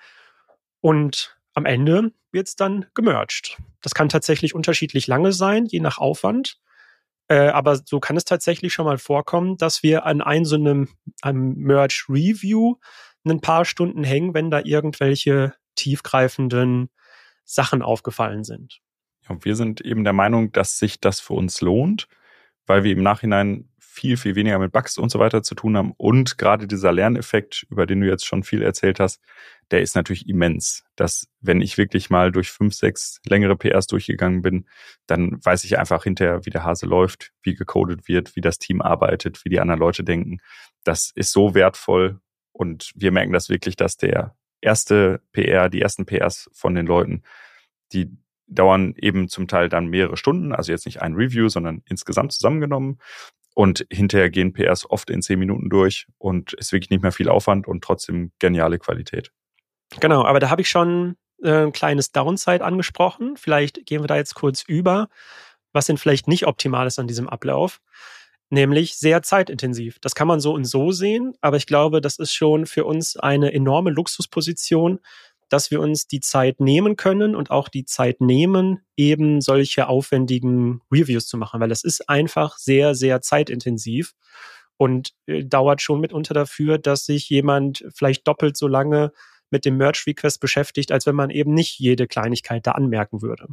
und am Ende wird es dann gemerged. Das kann tatsächlich unterschiedlich lange sein, je nach Aufwand. Äh, aber so kann es tatsächlich schon mal vorkommen, dass wir an einem so einem, einem Merge-Review ein paar Stunden hängen, wenn da irgendwelche tiefgreifenden Sachen aufgefallen sind. Ja, wir sind eben der Meinung, dass sich das für uns lohnt, weil wir im Nachhinein viel, viel weniger mit Bugs und so weiter zu tun haben. Und gerade dieser Lerneffekt, über den du jetzt schon viel erzählt hast, der ist natürlich immens. Dass, wenn ich wirklich mal durch fünf, sechs längere P Rs durchgegangen bin, dann weiß ich einfach hinterher, wie der Hase läuft, wie gecodet wird, wie das Team arbeitet, wie die anderen Leute denken. Das ist so wertvoll. Und wir merken das wirklich, dass der erste P R, die ersten P Rs von den Leuten, die dauern eben zum Teil dann mehrere Stunden. Also jetzt nicht ein Review, sondern insgesamt zusammengenommen. Und hinterher gehen P Rs oft in zehn Minuten durch und ist wirklich nicht mehr viel Aufwand und trotzdem geniale Qualität. Genau, aber da habe ich schon äh, ein kleines Downside angesprochen. Vielleicht gehen wir da jetzt kurz über, was denn vielleicht nicht optimal ist an diesem Ablauf. Nämlich sehr zeitintensiv. Das kann man so und so sehen, aber ich glaube, das ist schon für uns eine enorme Luxusposition, dass wir uns die Zeit nehmen können und auch die Zeit nehmen, eben solche aufwendigen Reviews zu machen, weil das ist einfach sehr, sehr zeitintensiv und äh, dauert schon mitunter dafür, dass sich jemand vielleicht doppelt so lange mit dem Merge-Request beschäftigt, als wenn man eben nicht jede Kleinigkeit da anmerken würde.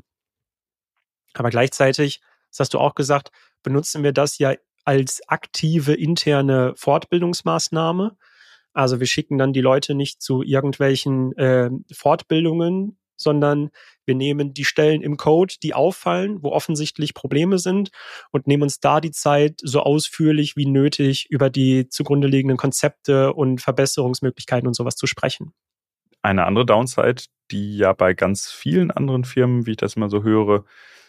Aber gleichzeitig, das hast du auch gesagt, benutzen wir das ja als aktive interne Fortbildungsmaßnahme. Also wir schicken dann die Leute nicht zu irgendwelchen äh, Fortbildungen, sondern wir nehmen die Stellen im Code, die auffallen, wo offensichtlich Probleme sind und nehmen uns da die Zeit, so ausführlich wie nötig über die zugrunde liegenden Konzepte und Verbesserungsmöglichkeiten und sowas zu sprechen. eine andere Downside, die ja bei ganz vielen anderen Firmen, wie ich das immer so höre,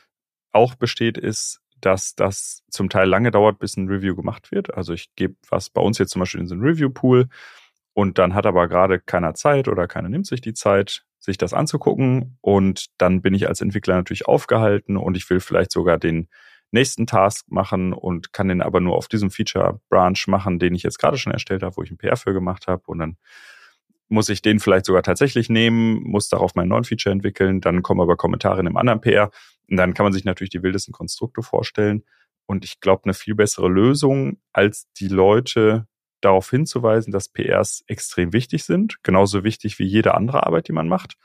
auch besteht, ist, dass das zum Teil lange dauert, bis ein Review gemacht wird. Also ich gebe was bei uns jetzt zum Beispiel in so einen Review-Pool und dann hat aber gerade keiner Zeit oder keiner nimmt sich die Zeit, sich das anzugucken und dann bin ich als Entwickler natürlich aufgehalten und ich will vielleicht sogar den nächsten Task machen und kann den aber nur auf diesem Feature-Branch machen, den ich jetzt gerade schon erstellt habe, wo ich ein P R für gemacht habe und dann muss ich den vielleicht sogar tatsächlich nehmen, muss darauf meinen neuen Feature entwickeln, dann kommen aber Kommentare in einem anderen P R und dann kann man sich natürlich die wildesten Konstrukte vorstellen und ich glaube, eine viel bessere Lösung, als die Leute darauf hinzuweisen, dass P Rs extrem wichtig sind, genauso wichtig wie jede andere Arbeit, die man macht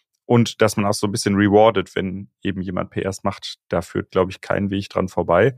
und dass man auch so ein bisschen rewardet, wenn eben jemand P Rs macht, da führt, glaube ich, kein Weg dran vorbei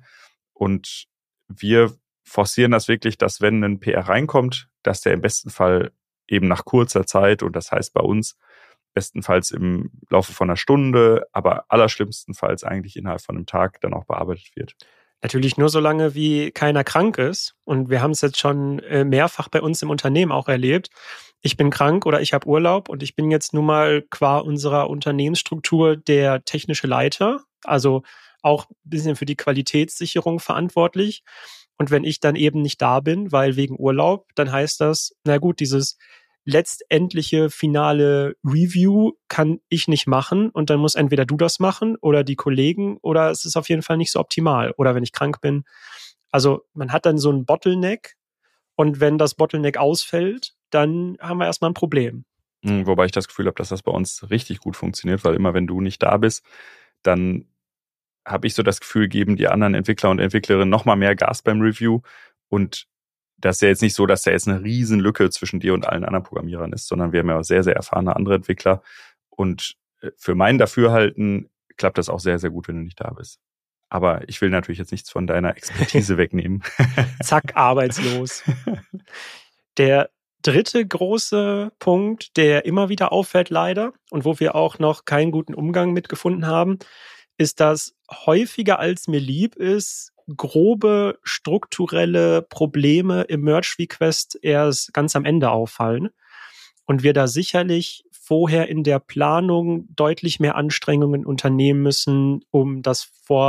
und wir forcieren das wirklich, dass wenn ein P R reinkommt, dass der im besten Fall eben nach kurzer Zeit und das heißt bei uns bestenfalls im Laufe von einer Stunde, aber allerschlimmstenfalls eigentlich innerhalb von einem Tag dann auch bearbeitet wird. Natürlich nur so lange, wie keiner krank ist. Und wir haben es jetzt schon mehrfach bei uns im Unternehmen auch erlebt. Ich bin krank oder ich habe Urlaub und ich bin jetzt nun mal qua unserer Unternehmensstruktur der technische Leiter, also auch ein bisschen für die Qualitätssicherung verantwortlich. Und wenn ich dann eben nicht da bin, weil wegen Urlaub, dann heißt das, na gut, dieses letztendliche finale Review kann ich nicht machen und dann muss entweder du das machen oder die Kollegen oder es ist auf jeden Fall nicht so optimal oder wenn ich krank bin. Also man hat dann so einen Bottleneck und wenn das Bottleneck ausfällt, dann haben wir erstmal ein Problem. Wobei ich das Gefühl habe, dass das bei uns richtig gut funktioniert, weil immer wenn du nicht da bist, dann habe ich so das Gefühl, geben die anderen Entwickler und Entwicklerinnen nochmal mehr Gas beim Review und das ist ja jetzt nicht so, dass da jetzt eine riesen Lücke zwischen dir und allen anderen Programmierern ist, sondern wir haben ja auch sehr, sehr erfahrene andere Entwickler. Und für mein Dafürhalten klappt das auch sehr, sehr gut, wenn du nicht da bist. Aber ich will natürlich jetzt nichts von deiner Expertise wegnehmen. Zack, arbeitslos. Der dritte große Punkt, der immer wieder auffällt leider und wo wir auch noch keinen guten Umgang mitgefunden haben, ist, dass häufiger als mir lieb ist, grobe strukturelle Probleme im Merge-Request erst ganz am Ende auffallen und wir da sicherlich vorher in der Planung deutlich mehr Anstrengungen unternehmen müssen, um das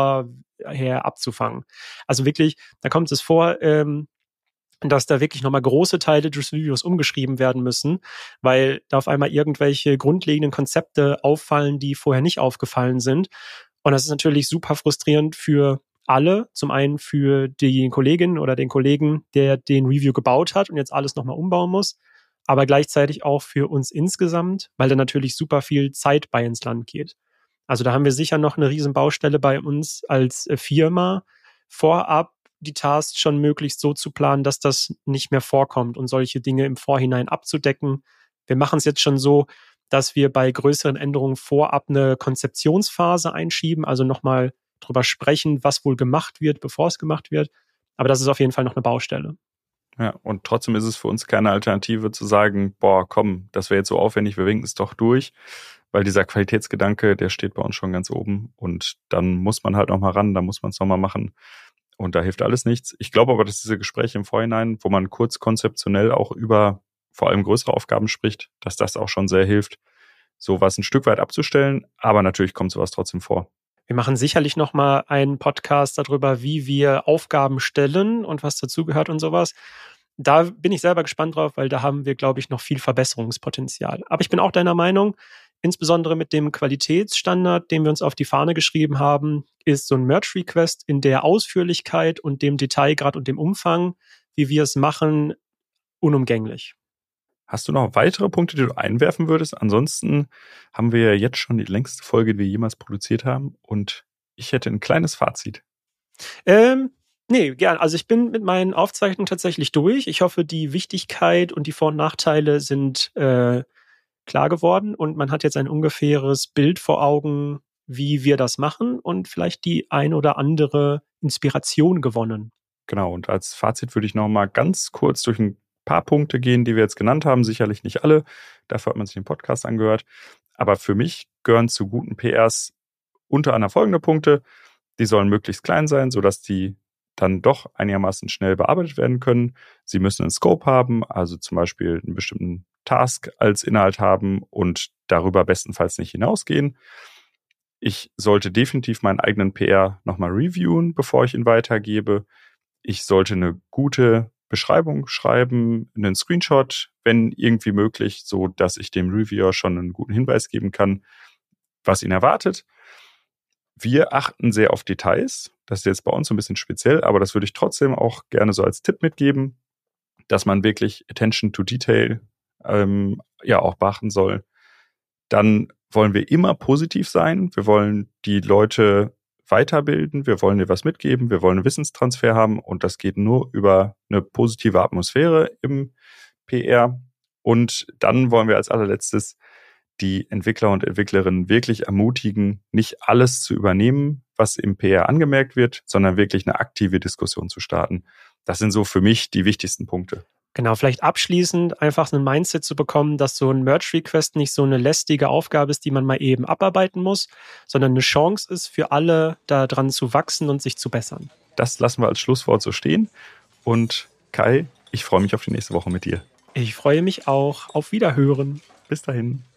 vorher abzufangen. Also wirklich, da kommt es vor, ähm, dass da wirklich nochmal große Teile des Reviews umgeschrieben werden müssen, weil da auf einmal irgendwelche grundlegenden Konzepte auffallen, die vorher nicht aufgefallen sind. Und das ist natürlich super frustrierend für alle. Zum einen für die Kollegin oder den Kollegen, der den Review gebaut hat und jetzt alles nochmal umbauen muss, aber gleichzeitig auch für uns insgesamt, weil da natürlich super viel Zeit bei ins Land geht. Also da haben wir sicher noch eine riesen Baustelle bei uns als Firma, vorab die Tasks schon möglichst so zu planen, dass das nicht mehr vorkommt und solche Dinge im Vorhinein abzudecken. Wir machen es jetzt schon so, dass wir bei größeren Änderungen vorab eine Konzeptionsphase einschieben, also nochmal drüber sprechen, was wohl gemacht wird, bevor es gemacht wird. Aber das ist auf jeden Fall noch eine Baustelle. Ja, und trotzdem ist es für uns keine Alternative zu sagen, boah, komm, das wäre jetzt so aufwendig, wir winken es doch durch, weil dieser Qualitätsgedanke, der steht bei uns schon ganz oben und dann muss man halt nochmal ran, dann muss man es nochmal machen und da hilft alles nichts. Ich glaube aber, dass diese Gespräche im Vorhinein, wo man kurz konzeptionell auch über vor allem größere Aufgaben spricht, dass das auch schon sehr hilft, sowas ein Stück weit abzustellen, aber natürlich kommt sowas trotzdem vor. Wir machen sicherlich nochmal einen Podcast darüber, wie wir Aufgaben stellen und was dazugehört und sowas. Da bin ich selber gespannt drauf, weil da haben wir, glaube ich, noch viel Verbesserungspotenzial. Aber ich bin auch deiner Meinung, insbesondere mit dem Qualitätsstandard, den wir uns auf die Fahne geschrieben haben, ist so ein Merge-Request in der Ausführlichkeit und dem Detailgrad und dem Umfang, wie wir es machen, unumgänglich. Hast du noch weitere Punkte, die du einwerfen würdest? Ansonsten haben wir ja jetzt schon die längste Folge, die wir jemals produziert haben. Und ich hätte ein kleines Fazit. Ähm, nee, gern. Also ich bin mit meinen Aufzeichnungen tatsächlich durch. Ich hoffe, die Wichtigkeit und die Vor- und Nachteile sind äh, klar geworden. Und man hat jetzt ein ungefähres Bild vor Augen, wie wir das machen und vielleicht die ein oder andere Inspiration gewonnen. Genau, und als Fazit würde ich noch mal ganz kurz durch ein paar Punkte gehen, die wir jetzt genannt haben, sicherlich nicht alle, dafür hat man sich den Podcast angehört, aber für mich gehören zu guten P Rs unter anderem folgende Punkte, die sollen möglichst klein sein, sodass die dann doch einigermaßen schnell bearbeitet werden können. Sie müssen einen Scope haben, also zum Beispiel einen bestimmten Task als Inhalt haben und darüber bestenfalls nicht hinausgehen. Ich sollte definitiv meinen eigenen P R nochmal reviewen, bevor ich ihn weitergebe. Ich sollte eine gute Beschreibung schreiben, einen Screenshot, wenn irgendwie möglich, so dass ich dem Reviewer schon einen guten Hinweis geben kann, was ihn erwartet. Wir achten sehr auf Details. Das ist jetzt bei uns so ein bisschen speziell, aber das würde ich trotzdem auch gerne so als Tipp mitgeben, dass man wirklich Attention to Detail ähm, ja auch beachten soll. Dann wollen wir immer positiv sein. Wir wollen die Leute weiterbilden. Wir wollen dir was mitgeben. Wir wollen einen Wissenstransfer haben. Und das geht nur über eine positive Atmosphäre im P R. Und dann wollen wir als allerletztes die Entwickler und Entwicklerinnen wirklich ermutigen, nicht alles zu übernehmen, was im P R angemerkt wird, sondern wirklich eine aktive Diskussion zu starten. Das sind so für mich die wichtigsten Punkte. Genau, vielleicht abschließend einfach ein Mindset zu bekommen, dass so ein Merge-Request nicht so eine lästige Aufgabe ist, die man mal eben abarbeiten muss, sondern eine Chance ist für alle, da dran zu wachsen und sich zu bessern. Das lassen wir als Schlusswort so stehen. Und Kai, ich freue mich auf die nächste Woche mit dir. Ich freue mich auch. Auf Wiederhören. Bis dahin.